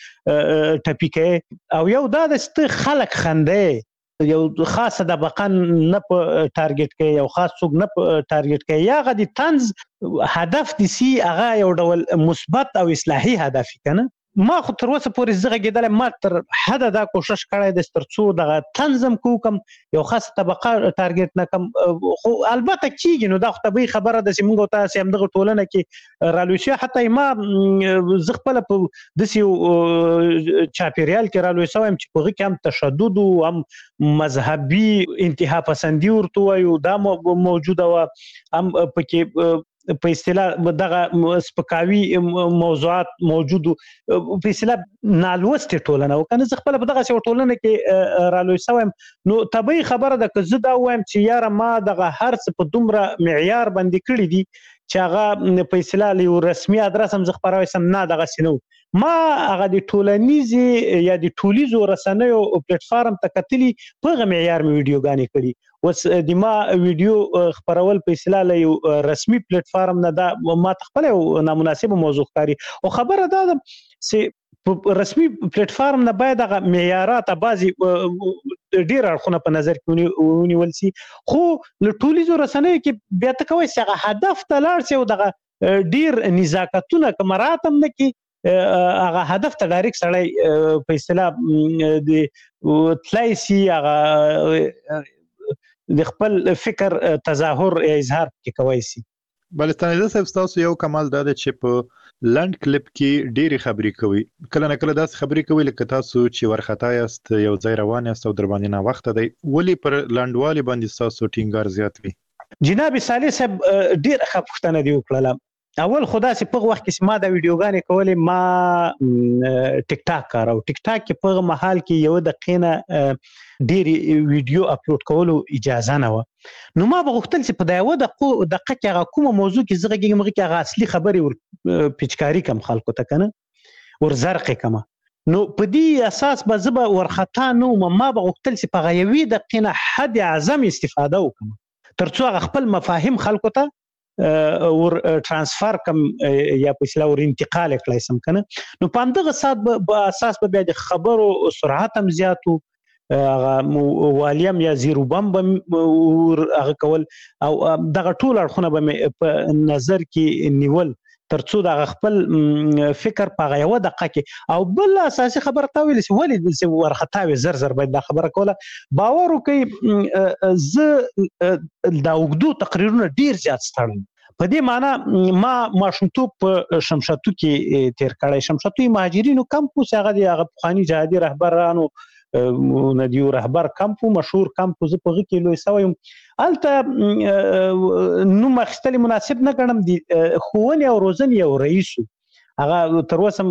ټپیکه او یو دا د خلک خنده یو خاصه د بقن نه په ټارګټ کې یو خاص څوک نه په ټارګټ کې یا غدي طنز هدف دي سي هغه یو ډول مثبت او اصلاحي هدف کنه ما خو تر اوسه پورې زغه کېدل ما تر حد دا کوشش کړی د سترڅو دغه تنظیم کوم یو خاصه طبقه ټارګټ نه کم خو البته کیږي نو دا خو طبيعي خبره ده چې موږ تاسو هم دغه ټولنه کې رالوشي حتی ما زغپل په دسیو چاپیریال کې رالوي سوم چې په کې هم تشدد او هم مذهبي انتها پسندي ورته وایو دا موجوده و هم پکې په اصطلاح دغه سپکاوي موضوعات موجود په اصطلاح نالوست ټولنه او کنه خپل په دغه ټولنه کې رالوي سوم نو طبيعي خبره ده که زه دا وایم چې یاره ما دغه هر څه په دومره معیار باندې کړی دي چې هغه په اصطلاح یو رسمي ادرس هم زغپراوي سم نه دغه سينو ما هغه د ټولنیزي یا د ټولیزو رسنیو پلیټ فارم ته کتلی په معیار می ویډیوګانې کړي وس د ما ویډیو خبرول په اصطلاح یو رسمي پلیټ فارم نه دا ما خپل نامناسب موضوع کاری او خبره ده چې رسمي پلیټ فارم نه باید هغه معیارات بازي ډیر اړخونه په نظر کې ونیول سي خو له ټولیزو رسنیو کې بیا ته کوي چې هدف ته لاړ سي او دغه ډیر نزاکتونه کمراتم نه کې هغه هدف ته ډایرکټ سړی په اصطلاح د تلایسي هغه د خپل فکر تظاهر یا اظهار کې کوي سي بلستانیزه صاحب تاسو یو کمال دا چې په لند کلیپ کې ډېری خبرې کوي کله نه کله داس خبرې کوي لکه تاسو چې ورختا یاست یو ځای روان یاست او در باندې نه وخت دی ولی پر لندوالي باندې تاسو ټینګار زیات وي جناب صالح صاحب ډېر خپښتنه دی وکړه اول خدا سي په وخت کې ما دا ویډیوګانې کولې ما ټیک ټاک کارو ټیک ټاک کې په محل کې یو دقیقه ډېری ویډیو اپلوډ کولو اجازه نه و نو ما بغوښتل چې په دا یو دقیقه کې هغه کومه موضوع کې زغه کې هغه اصلي خبري ور پچکاری کم خلکو ته کنه ور زرق کما نو په دې اساس به زبا ورختا نو ما بغوښتل چې په غیوي دقیقه حد اعظم استفاده وکم ترڅو خپل مفاهیم خلکو ته ور ترانسفر کم یا په اصطلاح ور انتقال کړای سم کنه نو په دغه سات په اساس به د خبرو سرعت هم زیاتو هغه والیم یا زیرو بم هغه کول او دغه ټول اړخونه به په نظر کې نیول ترڅو د خپل فکر په یو دقیقه کې او بل اساسي خبره تا ویل چې ولې ورختاوي زر باید دا خبره کوله باور وکي ز دا وګدو تقریرونه ډیر زیات ستړم په دې معنی ما ماشومتوب په شمشاتو کې تیر کړی شمشاتو مهاجرینو کمپوس هغه د پخوانی جهادي رهبرانو ندیو رهبر کمپ مشهور کمپ زه په کې لوی سویم الته نو مخستل مناسب نه ګڼم دي ښوونې او روزنې یو رئیس هغه تر اوسه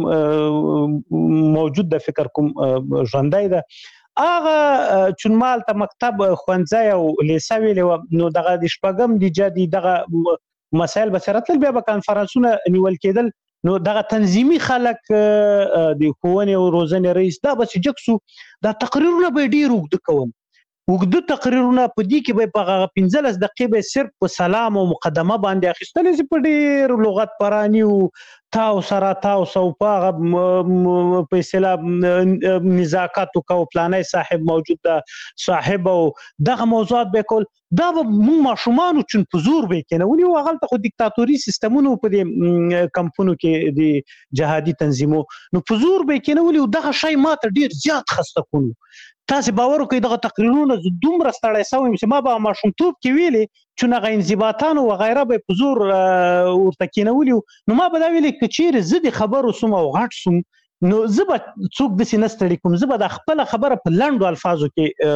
موجود د فکر کوم ژوندی ده هغه چونمال ته مکتب ښوونځی او لیسه ویلې نو دغه د شپږم د جدي دغه مسایل به سره تل بیا به کانفرنسونه نیول کېدل نو دغه تنظیمي خلک د ښوونې او روزنې رئیس دا به چې جکسو دا تقریرونه به ډېر اوږده کوم اوږده تقریرونه په دې کې به په هغه 15 دقیقې به صرف په سلام او مقدمه باندې اخیستلی چې په ډېر لغت پراني او تاو سو په هغه په اصطلاح نزاکت وکړو پلانای صاحب موجود ده صاحب او دغه موضوعات به کول دا به موږ ماشومانو چون په زور به کېنولي او هغلته خو دیکتاتوري سیستمونو په دې کمپونو کې د جهادي تنظیمو نو په زور به کېنولي او دغه شی ماته ډېر زیات خسته کړو تاسو باور وکړئ دغه تقریرونه دومره ستړی شوم چې ما به ماشومتوب کې ویلې چې هغه انضباطان او غیره به په زور ورته کېنولي نو ما به دا ویلې که چیرې زه د خبرو سوم او غټ سوم نو زه به څوک داسې نه ستړي کوم زه به د خپله خبره په لنډو الفاظو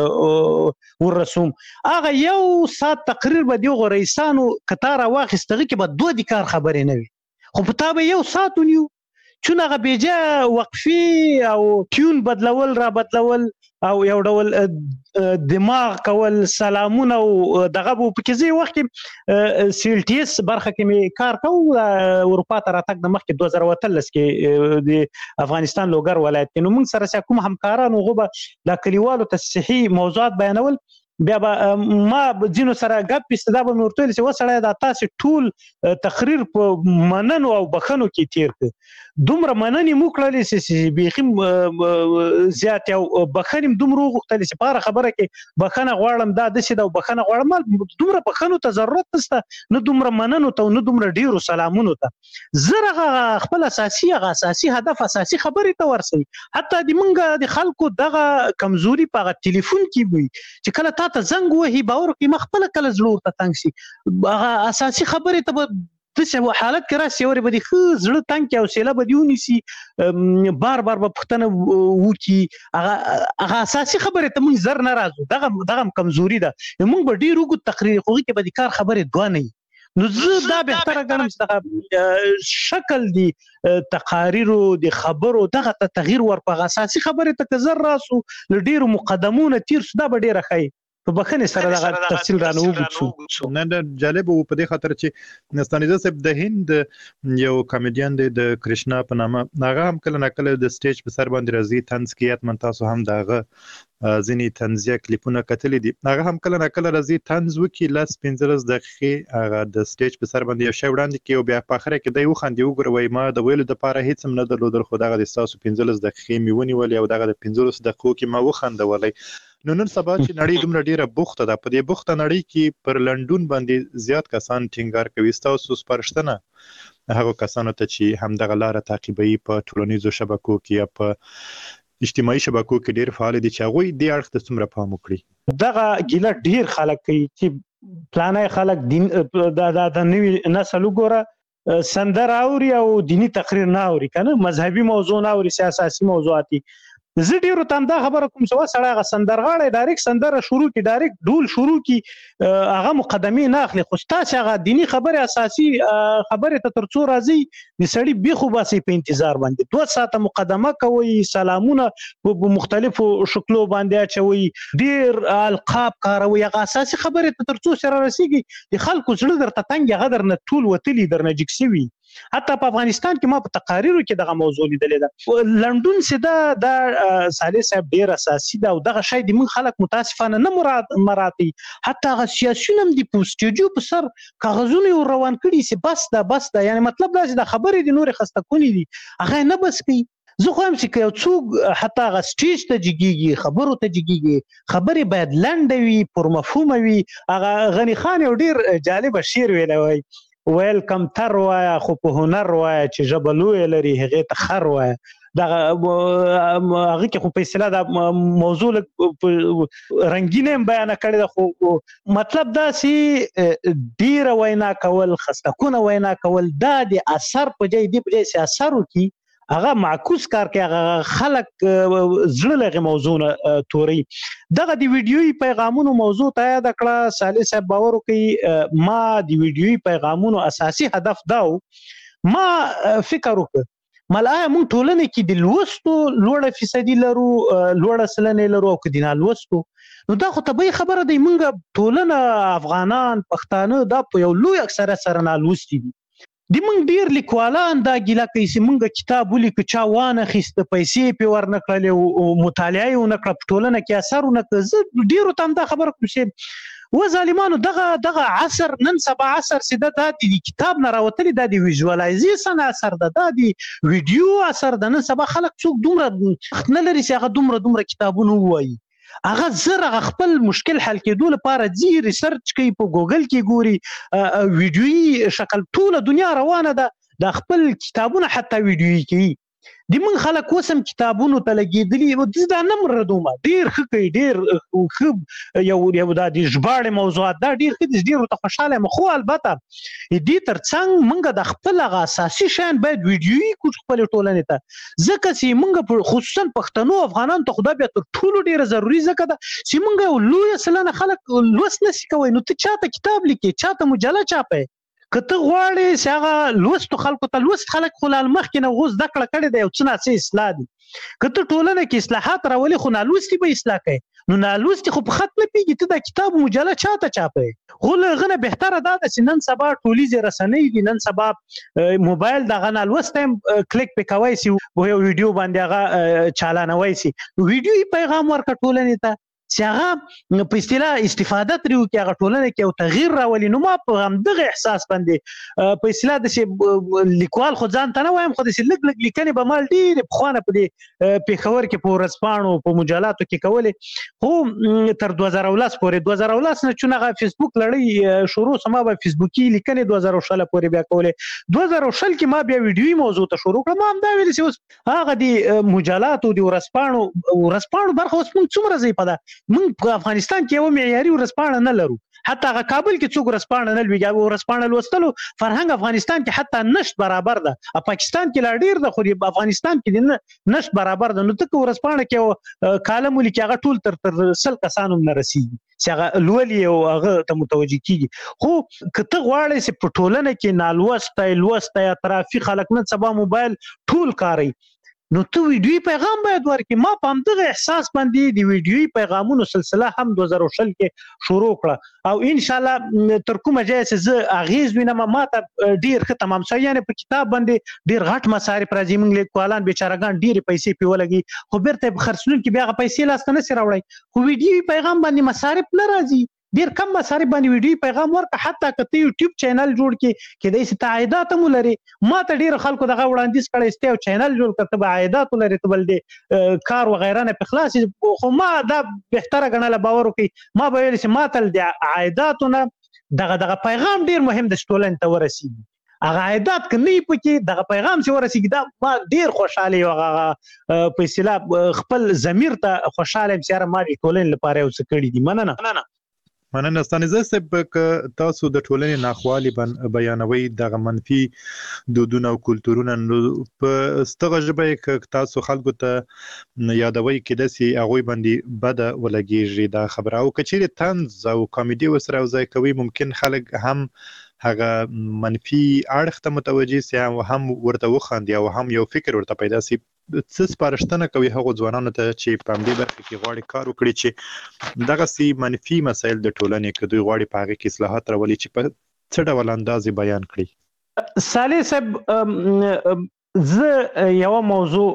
کې ورسوم هغه یو ساعت تقریر به د هغو رئیسانو که تا راواخیست هغې کې به 2 د کار خبرې نه وي خو په تا به یو ساعت ونیو چون هغه بیجا وقفي او ټیون بدلول را بدلول او یو ډول دماغ کول سلامونه او دغه په کې زی وخت سیلټیس برخه کې می کار کوم اروپا ته راتګ د مخکې 2013 کې د افغانستان لوګر ولایت کې نو موږ سره کوم همکارانو غوبه د کلیوالو ته صحیح موضوعات بیانول بیا به ما ځینو سره ګپ استدا به مې ورته ویل چې وسړی دا تاسې ټول تقریر په مننو او بخښنو کې تیر کړ دومره مننې مو کړلې چې بیخي زیات او بخښنې دومره وغوښتلې چې په هره خبره کې بخښنه غواړم دا داسې ده او بخښنه غواړم دومره بخښنو ته ضرورت نشته نه دومره مننو ته نه دومره ډیرو سلامونو ته زه هغه خپل اساسي هدف اساسي خبرې ته ورسوي حتی د مونږ د خلکو دغه کمزوري په هغه ټلیفون کې وي چې کله تا ته زنګ وهي باور وکړي ما خپله کله زړه ورته تنګ شي هغه اساسي خبرې ته به داسې حالت کې راسي ورې به دې ښه زړه تنګ کړي حوصله به دې ونیسي بار به پوښتنه وکړي هغه اساسي خبرې ته موږ زر نه راځو دغه کمزوري ده موږ به ډېر اوږد تقریر هغې کې به د کار خبرې دوه نه وي نو زه دا بهتره ګڼم چې دغه شکل دی تقاریرو د خبرو دغه ته تغییر ورپغه اساسي خبرې ته که زر راسو له ډېرو مقدمونه تیر سو دا به ډېره ښایي په بخښنې سره دغه تفصیل رانه وګورو نه جالب و په دې خاطر چې نستانیزه صاحب د هند یو کامیډین دی د کرشنا په نامه هغه هم کله ناکله د سټیج په سر باندې راځي طنز کوي حتما تاسو هم دغه ځینې طنزیه کلیپونه کتلي دي هغه هم کله ناکله راځي طنز وکړي 15 دقیقې هغه د سټیج په سر باندې یو شی وړاندې کوي او بیا په اخره کې دی وخاندي وګوره وایي ما د ویلو دپاره هېڅ هم نه درلودل خو دغه د ستاسو 15 دقیقې مې ونیولې او دغه د 15 دقیقو کې ما وخندولی نو نن سبا چې نړۍ دومره ډیره بوخته ده په دې بوخته نړۍ کې پر لنډون باندې زیات کسان ټینګار کوي ستاسو سپارښتنه هغه کسانو ته چې همدغه لاره تعقیبوي په ټولنیزو شبکو کې یا په اجتماعي شبکو کې ډیر فعال دي چې هغوی دې اړخ ته څومره پام وکړي دغه ګیله ډیر خلک کوي چې پلانای خلک دین د نوې نسل وګوره سندر اوري او دینی تقریر نه اوري کنه مذهبي موضوع نه اوري سیاسي موضوعاتي زه ډیرو ته دا خبره کوم چې وسړی هغه سندرغاړی ډایرکټ سندره شروع کی ډایرکټ ډول شروع کی هغه مقدمې نه اخلي خو ستاسو هغه دینی خبره اساسي خبره ته ترڅو راځي د سړی بیخو باسي په انتظار باندې 2 ساعته مقدمه کوي سلامونه په مختلفو شکلو باندې اچوي ډیر القاب کاروي هغه اساسي خبره ته ترڅو سره رسیږي د خلکو زړه درته تنګ غدر نه ټول وتلی درنه جکسوي حتی په افغانستان کې ما په تقاریرو کې دغه موضوع لیدلې ده لندن سده د صالح صاحب ډیر اساسي ده او دغه شی د موږ خلک متاسفانه نه مراتي حتی هغه سیاسيون هم د پوسټیجو په سر کاغذونه روان کړي چې بس ده یعنی مطلب دا چې د خبرې د نور خسته کونی دي هغه نه بس کوي زه خو هم چې یو څوک حتی هغه سټیج ته جګیږي خبرو ته جګیږي خبرې باید لنډه وي پر مفهومه وي هغه غنی خان یو ډیر جالب شعر ویلی ویلکم تر وایا خو په هنر وایا چې جبلوی لري هغه ته خر وایا دغه هغه کې خو په اصطلاح د موضوع رنگینه بیان کړی خو مطلب دا چې ډیر وینا کول خستکونه وینا کول دا د اثر په ځای دی په ځای اثر وکي هغه معکوس کار کوي، هغه خلک زړه لغه موضوع نه توري. دغه د ویډیوي پیغامونو موضوع ته یاد کړه صالح صاحب باور کوي. ما د ویډیوي پیغامونو اساسي هدف داو، ما فکر وکړ ملای مونږ ټولنه کې د لوستو لوړه فیصدي لرو، لوړه سلنه لرو، او کدي نه لوستو نو دا خو طبيعي خبره دی. مونږ ټولنه افغانان پښتانه دا په یو لوی اکثریت سره نه لوستي دي. د مونږ ډیر لیکوالان دا ګیله کوي چې مونږ کتاب ولیکو چا وانه خسته پیسې په ورنکړلې او مطالعه یې ونکړه په ټولنه کې اثر ونکړ. زه ډیرو ته دا خبره کوم چې و ظالمانو دغه عصر نن سبا عصر سیده د کتاب نه راوتلی، د ویژوالایزیشن اثر ده، د ویډیو اثر ده. نن سبا خلک څوک دومره نه لري چې هغه دومره کتابونه ووایي. هغه زره خپل مشکل حل کېدو لپاره ځي ریسرچ کوي، په ګوګل کې ګوري، ویډیوي شکل ټوله دنیا روانه ده، د خپل کتابونه حتی ویډیوي کوي. د من خلک وسم کتابونو ته لګېدلي، دا نه مردومه ډیر ښه کوي، ډیر ښه یو دا د ژباړې موضوعات دا ډیر ښه دي، ډیرو ته خوشحاله یم. خو البته دې ترڅنګ موږ د خپل هغه اساسي شیان باید ویډیوي کړو خپلې ټولنې ته، ځکه چې موږ خصوصا پښتنو افغانانو ته خو دا بیا تر ټولو ډیره ضروري ځکه ده چې موږ یو لویه سلنه خلک لوست نشي کوی. نو ته چاته کتاب لیکې، چاته مجله چاپې، که ته غواړې چې هغه لوستو خلکو ته لوست خلک خو له مخکې نه اوس زده کړه کړې ده، یو څه ناڅه اصلاح دي. که ته ټولنه کې اصلاحات راولې خو نالوستي به اصلاح کوي، نو نالوستي خو په خط نه پیږي. ته دا کتاب مجله چاته چاپې؟ خو له هغه نه بهتره دا ده چې نن سبا ټولیزې رسنۍ دي، نن سبا موبایل دغه نالوستی هم کلیک پې کوی سي، یو ویډیو باندې هغه چالانوی سي. ویډیوي پیغام ورکړه ټولنې ته چې هغه په اصطلاح استفاده ترې وکړي، هغه ټولنه کې یو تغییر راولي. نو ما په همدغه احساس باندې په اصطلاح داسې لیکوال خو ځان ته نه وایم، خو داسې لږ لږ لیکنې به ما ډېرې پخوانه په دې پېښور کې په ورځپاڼو په مجلاتو کې کولې، خو تر 2019 پورې 2019 نه چون هغه فیسبوک لړۍ شروع سم، ما به فیسبوکي لیکنې 2016 پورې بیا کولې. 2016 کې ما بیا ویډیوي موضوع ته شروع کړم. ما هم دا ویل چې اوس هغه د مجلاتو د ورځپاڼو برخه اوس موږ څومره ځای په ده. موږ په افغانستان کې یو معیاري ورځپاڼه نه لرو، حتی هغه کابل کې څوک ورځپاڼه نه لوي. ورځپاڼه لوستلو فرهنګ افغانستان کې حتی نشت برابر ده، پاکستان کې لا ډیر ده، خو افغانستان کې نشت برابر ده. نو ته ورځپاڼه کې کالم ولیکي، هغه ټول تر 100 کسانو نه رسیږي چې هغه لولي او هغه ته متوجي کیږي. خو که ته غواړې چې په ټولنه کې لوسته یا ترافیک خلک نن سبا موبایل ټول کاروي، نو ته ویډیوي پیغام باید ورکړي. ما په همدغه احساس باندې د ویډیوي پیغامونو سلسله هم 2020 کې شروع کړه، او ان شاء الله تر کومه ځای چې زه اغیز وینم ما ته ډیر ښه تمام شي. یعنی په کتاب باندې ډیر غټ مصارف راځي، موږ لیکوالان بیچارهګان ډیر پیسې پیولګي، خو بیرته خرڅونکي بیا پیسې لاسته نه سي راوړي. خو ویډیوي پیغام باندې مصارف نه راځي، ډیر کم مصارف باندې ویډیو پیغام ورکړه. حتی که ته یوټیوب چینل جوړ کړې کېدای شي ته عایدات هم ولري. ما ته ډیر خلکو دغه وړاندیز کړی چې یو چینل جوړ کړه، ته به عایدات ولري، ته بل دې کار وغیره نه په خلاص. خو ما دا بهتره ګڼله، باور وکړئ ما به ویل چې ما ته د عایداتو نه دغه پیغام ډیر مهم د ټولنې ته ورسیږي. هغه عایدات که نه وي پکې دغه پیغام چې ورسیږي، دا ما ډیر خوشحاله یم. هغه په اصطلاح خپل ضمیر ته خوشحاله یم چې یاره ما د ټولنې لپاره یو څه کړي دي. مننه. ستانیزه صاحب، که تاسو د ټولنې ناخوالي بیانوي، دغه منفي دودونه او کلتورونه، نو په ستغه ژبه کې تاسو خلکو ته یادوي کېدای شي هغوی باندې بده ولګېږي دا خبره، او که چیرې طنز او کامیډي ورسره یوځای کوي، ممکن خلک هم هغه منفي اړخ ته متوجه سي، هم ورته وخاندي، او هم یو فکر ورته پیدا سي. څه سپارښتنه کوي هغو ځوانانو ته چې په همدې برخه کې غواړي کار وکړي چې دغسې منفي مسایل د ټولنې که دوی غواړي په هغې کې اصلاحات راولي چې په څه ډول انداز یې بیان کړي؟ صالح صاحب، زه یوه موضوع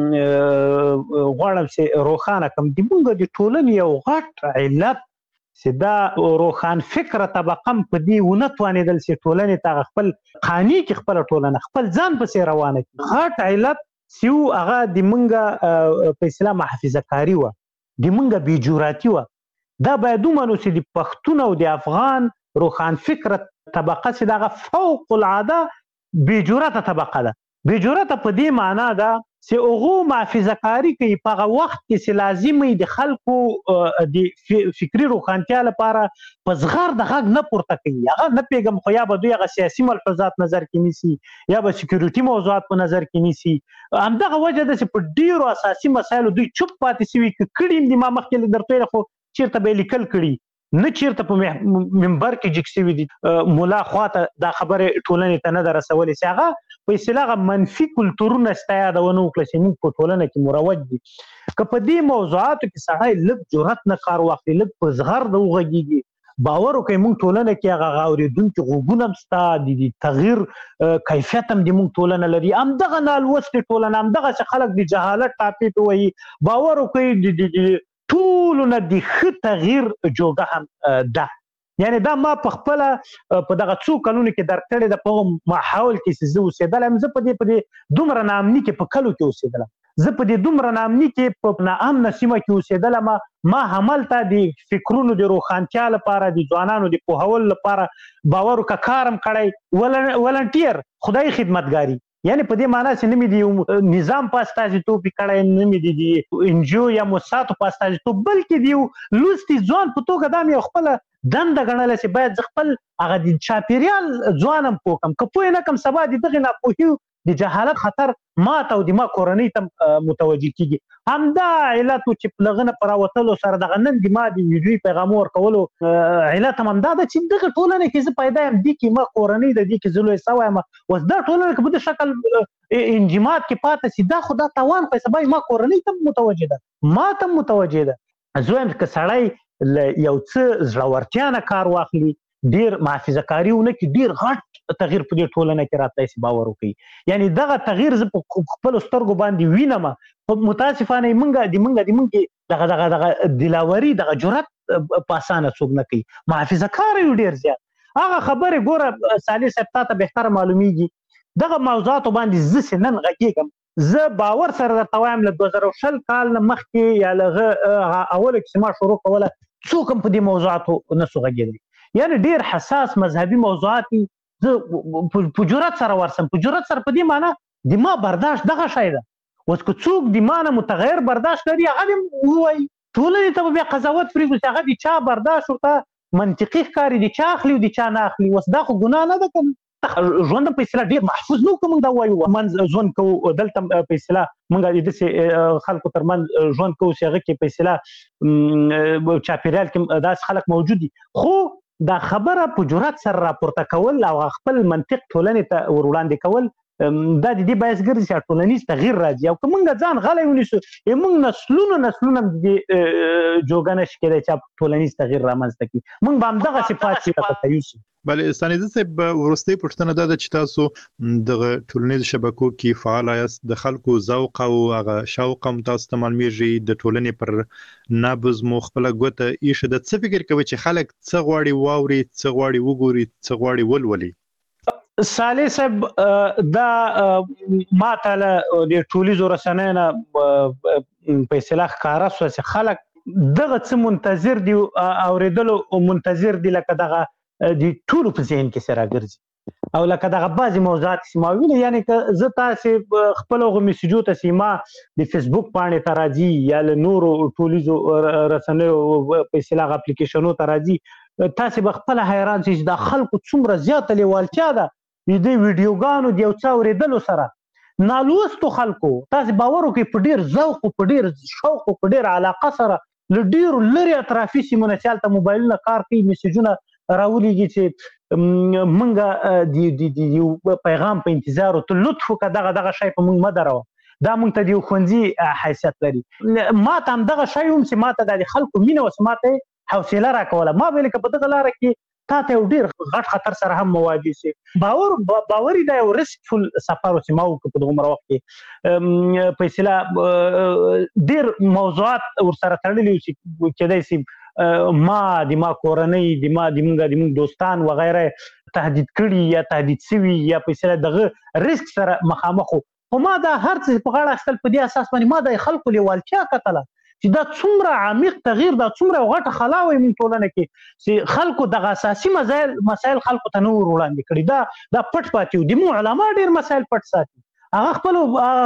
غواړم چې روښانه کړم. د موږ د ټولنې یو غټ علت چې دا روښان فکره طبقه په دې ونه توانېدل چې ټولنې ته خپل قانع کړي، خپله ټولنه خپل ځان پسې روانه کړي. غټ علت سیو هغه د منګه په اصطلاح محافظه کاری و، د منګه بیجوراتي و. دا باید ومنو چې د پښتون او د افغان روښان فکره طبقه چې دغه فوق العاده بیجورته طبقه ده. بیجورته په دې معنا ده چې هغه محافظه کاری کوي په هغه وخت کې چې لازمي د خلکو د فکری روښانتیا لپاره په زغر د غږ نه پورته کوي. هغه نه پیغام خو یا به دوی هغه سیاسي ملحوظات نظر کې نیسي یا به سکیورټي موضوعات په نظر کې نیسي. همدغه وجه ده چې په ډیرو اساسي مسایلو دوی چوپ پاتې شوي. کړي د ما مخکې درته خو چیرته به لیکل کړي نه چیرته په منبر کې جګ شوي دي. مولا خواته دا خبره ټولنې ته نه ده رسولې چې هغه په اصطلاح منفي کلتورونه ستا یادونه وکړه چې موږ په ټولنه کې مروج دي. که په دې موضوعاتو کې سړی لږ جرأت نه کار واخلي، لږ په زغر د وغږېږي، باور وکړئ موږ ټولنه کې هغه اورېدونکي غوږونه هم شته، د تغییر کیفیت هم د موږ ټولنه لري. همدغه نالوستې ټولنه، همدغسې خلک د جهالت ټاپې ته وایي، باور وکړئ ټولو نه د ښه تغییر جوګه هم ده. یعنی دا ما په خپله په دغه څو کلونو کې درک کړې ده. په هغه ماحول کې چې زه اوسېدلی زه په دې دومره ناامني کې په کلو کې اوسېدلم، زه په دې دومره ناامني کې په ناامنه سیمه کې اوسېدلم. ما هملته د فکرونو د روښانتیا لپاره، د ځوانانو د پوهولو لپاره باور وکړه کار هم کړی، ولنټیر خدای خدمتګاري. یعنی په دې معنا چې نه مې د نظام په استازیتوب کړی، نه مې د انجیو یا موسساتو په استازیتوب، بلکې د یو لوستي ځوان په توګه دا مې خپله دنده ګڼله چې باید زه خپل هغه د چاپېریال ځوان هم پوه کړم. که پوه نه کړم سبا د دغې ناپوهي د جهالت خطر ما ته او د ما کورنۍ ته متوجه کېږي. همدا علت و چې په هغه نه په راوتلو سره دغه نن د ما د ویډیوي پیغامو ورکولو علت هم همدا ده چې دغه ټولنه کې زه پیدا یم، دې کې ما کورنۍ ده، دې کې زه لوی سوی یم. اوس دا ټولنه که په دې شکل انجماد کې پاتې شي، دا خو دا تاوان خو سبا ما کورنۍ ته متوجه ده، ما ته متوجه ده. زه وایم که سړی له یو څه زړورتیا نه کار واخلي، ډېر محافظه کاري ونه کړي، ډېر غټ تغییر په دې ټولنه کې راتلی شي. باور وکړي یعنی دغه تغییر زه په خپلو سترګو باندې وینم. متاسفانه موږ دغه دلاوري، دغه جرأت په اسانه څوک نه کوي. محافظه کار یو ډېر زیات. هغه خبرې ګوره صالح صاحب تا ته بهتره معلومیږي، دغه موضوعاتو باندې زه چې نن غږېږم، زه باور سره درته وایم له 2020 کال نه مخکې یا له اوله کې چې ما شروع کوله څوک هم په دې موضوعاتو نه سو غږېدلی. یعنې ډېر حساس مذهبي موضوعات دي. زه په جرأت سره ورسم، په جرأت سره په دې معنا د ما برداشت دغه شی ده. اوس که څوک د ما نه متغیر برداشت لري هغه دې ووایي، ټولنې ته به بیا قضاوت پرېږدو چې هغه د چا برداشت ورته منطقي ښکاري، د چا اخلي او د چا نه اخلي. اوس دا خو ګناه نه ده که ژوند په اصطلاح ډېر محفوظ نه وو که موږ دا ووایو منځ ژوند کوو. دلته په اصطلاح موږ د داسې خلکو ترمنځ ژوند کوو چې هغه کې په اصطلاح چاپېریال کې داسې خلک موجود دي. خو دا خبره په جرأت سره راپورته کول او خپل منطق ټولنې ته ور وړاندې کول، دا د دې باعث ګرځي چې ټولنیز تغییر راځي. او که موږ ځان غلی ونیسو، موږ نسلونه د دې جوګه نه شي کېدی چې ټولنیز تغییر رامنځته کړي. موږ به همدغسې پاتې شو لکه یوسو. بله ستانیزه صاحب، وروستۍ پوښتنه دا ده چې تاسو دغه ټولنیزو شبکو کې فعال یاست، د خلکو ذوق او هغه شوق هم تاسو ته معلومیږي، د ټولنې پر نبض مو خپله ګوته ایښې ده. څه فکر کوئ چې خلک څه غواړي واوري، څه غواړي وګوري، څه غواړي ولولي؟ صالح صاحب، دا ما ته له د ټولیزو رسنیو نه په اصطلاح ښکاره شوه چې خلک دغه څه منتظر دي، اورېدلو منتظر دي، لکه دغه د ټولو په ذهن کې سره ګرځي او لکه دغه بعضې موضوعات چې ما ویلي. یعنې که زه تاسې خپلو هغو میسجو ته چې ما د فیسبوک پاڼې ته راځي یا له نورو ټولیزو رسنیو په اصطلاح اپلیکیشنو ته راځي، تاسې به خپله حیران شئ چې دا خلکو څومره زیاته لیوالتیا ده د دې ویډیوګانو د یو څه اورېدلو سره. نالوستو خلکو تاسې باور وکړئ په ډېر ذوق او په ډېر شوق او په ډېر علاقه سره له ډېرو لرې اطرافي سیمو نه چې هلته موبایلونه کار کوي، میسجونه راولیږي چې موږ د یو پیغام په انتظار ته لطف وکړه، دغه شی په موږ مه دروه، دا موږ ته د یو ښوونځي حیثیت لري. ما ته همدغه شی هم چې ما ته د خلکو مینه وه چې ما ته حوصله راکوله. ما ویل که په دغه لاره کې تا ته یو ډېر غټ خطر سره هم مواجه شي. باوري دا یو ریسکفل سفر و چې ما وکړو په دغومره وخت کې. په اصطلاح ډېر موضوعات ورسره تړلي وو چې کېدای شي ما د ما کورنۍ د موږ دوستان وغیره تهدید کړي یا تهدید شوي یا په اصطلاح دغه ریسک سره مخامخ وو. خو ما دا هر څه په غاړه اخیستل په دې اساس باندې ما د خلکو لیوالتیا کتله چې دا څومره عمیق تغییر، دا څومره غټه خلا وایي موږ ټولنه کې چې خلکو دغه اساسي مسایل خلکو ته نه ور وړاندې کړي. دا پټ پاتې وو. د موږ علما ډېر مسایل پټ ساتي، هغه خپل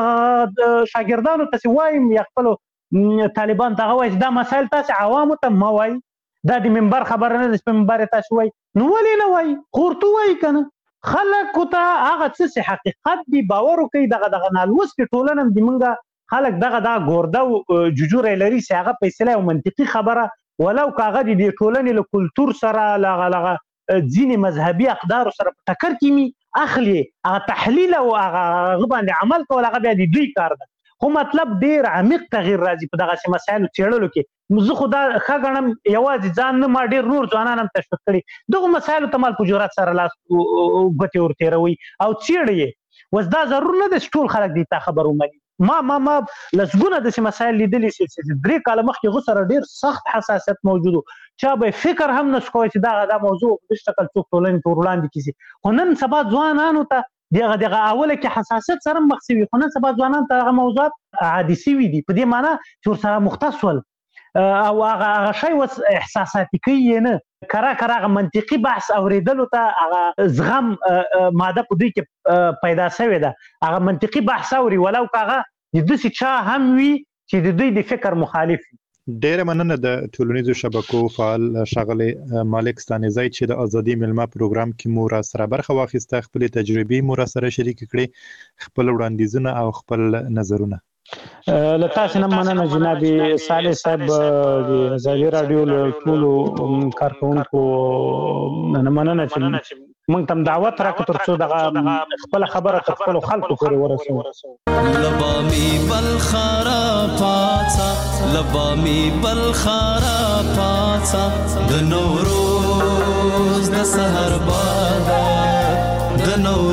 شاګردانو ته وایم یا خپل طالبان ته وایي دا مسایل تاسو عوامو ته ما وایي دا د منبر خبره نه ده چې په منبر تاسو وایي نو ولې نه وایي خورته وایي کنه خلکو ته هغه څه حقیقت دی باور کوي دغه نالوستي ټولنه د منګه خلک دغه ګورده او جوجور لري چې هغه فیصله او منطقي خبره ولو کاغه د ټولنې له کلچر سره لغه ځینې مذهبي اقدار سره ټکر کیمي اخلي هغه تحلیل او هغه باندې عمل کول هغه بیا د دوی کار ده خو مطلب ډیر عمیق تغییر راځي په دغه مسایلو څېړلو کې زه خو دا ښه ګڼم یوازې ځان نه ما ډېر نور ځوانان هم تشویق کړي دغو مسایلو ته مال په جرات سره لاس ګوتې ورتېروي او څېړي یې اوس دا ضرور نه ده چې ټول خلک دې ته خبر ومني ما لسګونه داسې مسایل لیدلي چې 3 کاله مخکې هغو سره ډېر سخت حساسیت موجود و چا به فکر هم نشو کوی چې دا موضوع په دې شکل څوک ټولنې ته ور وړاندې کړي خو نن سبا ځوانانو ته دغه اوله کې حساسیت سره مخ شوي خو نن سبا ځوانان ته هغه موضوعات عادي شوي دي په دې معنی چې ورسره مختص ول او هغه شی اوس احساساتي کوي نه کرا هغه منطقي بحث اوریدلو ته هغه زغم ماده په دوی کې پیدا شوې ده هغه منطقي بحث اوري ولو هغه د داسې چا هم وي چې د دوی د فکر مخالف وي ډیره مننه د ټولنیزو شبکو فعال ښاغلی مالک ستانیزی چې د ازادي ملما پروګرام کې مو را سره برخه واخیسته خپل تجربې مو را سره شریک کړي خپل وړاندیزونه او خپل نظرونه له تاسو نه مننه جناب صالح صاحب د ازادي رادیو له ټولو کارکونکو نه مننه چې موږ تم دعوت راکړو ترڅو دغه خپل خبره خپل خلکو پورې ورسو لبامي بالخرا پاڅا لبامي بالخرا پاڅا د نوروز د سحر باد د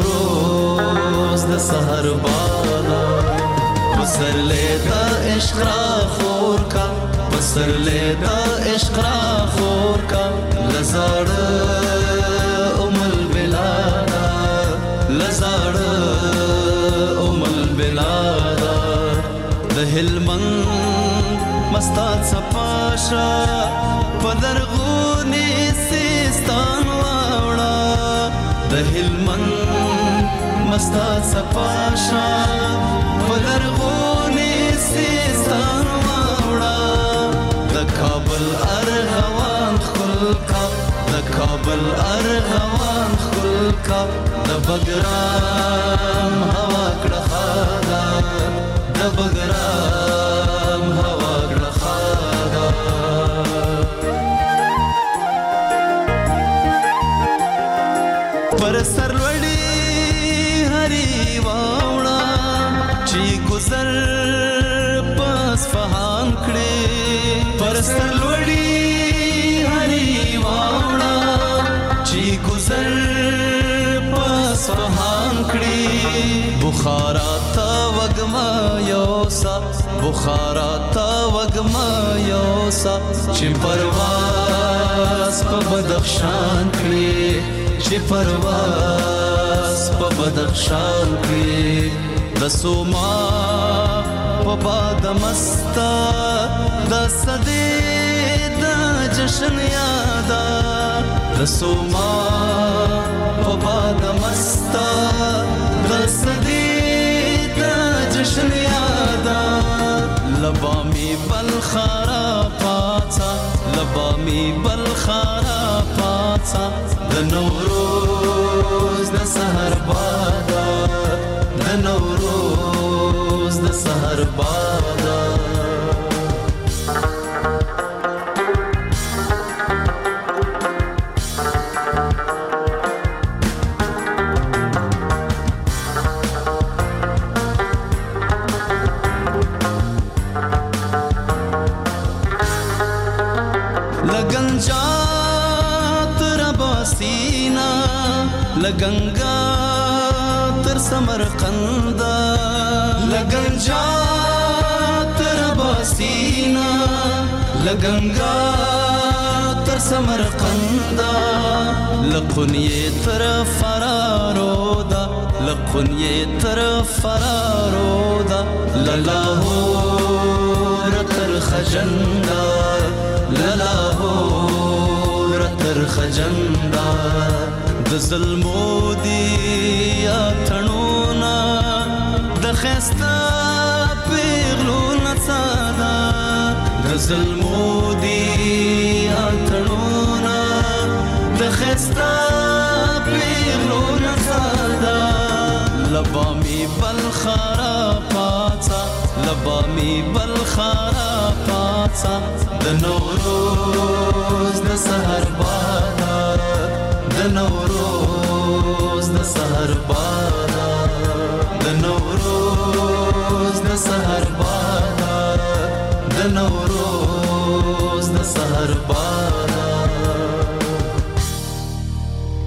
نوروز د سحر باد بسر لیتا عشق را خور کا بسر لیتا عشق را خور کا لزاڑ ام البلادا لزاڑ ام البلادا دهلمن مستات سپاشا پدرغونی سیستان واوڑا دهلمن مستات سپاشا پدرغونی سیستان واوڑا د کابل ارغوان خلقا د کابل ارغوان خلقا د بګرام هوا کړه خادا د بګرام هوا کړه خادا پر سر لړی هری واوړه چې گزر پس فهان کړي پر سر لړی هری واوړه چې گزر پس فهان کړي بخارا تا وګما یوسا بخارا تا وګما یوسا چې پرواز په بدخشان کړي چې پرواز په بدخشان کړي د سوما په باد مستا د صدې د جشن یادا د سوما په باد مستا د صدې د جشن یادا لبامي بالخرا پاڅا لبامي بالخرا پاڅا د نوروز د سحر باد د نوروز د سحر باد لگنگا تر سمرقند لگنجا تر باسینا لگنگا تر سمرقند لقنیه تر فرارودا لقنیه تر فرارودا للاهور تر خجندا للاهور تر خجندا د ظلمو دی یا تڼونا خستا پیغلو نڅادا د ظلمو دی اتړونا د خستا پیغلو نڅادا لبا می بل خراباتا لبا می بل خراباتا د نوروز د سحر بادا د نوروز د سحر بادا د نوروز د سحر بادا د نوروز د سحر بادا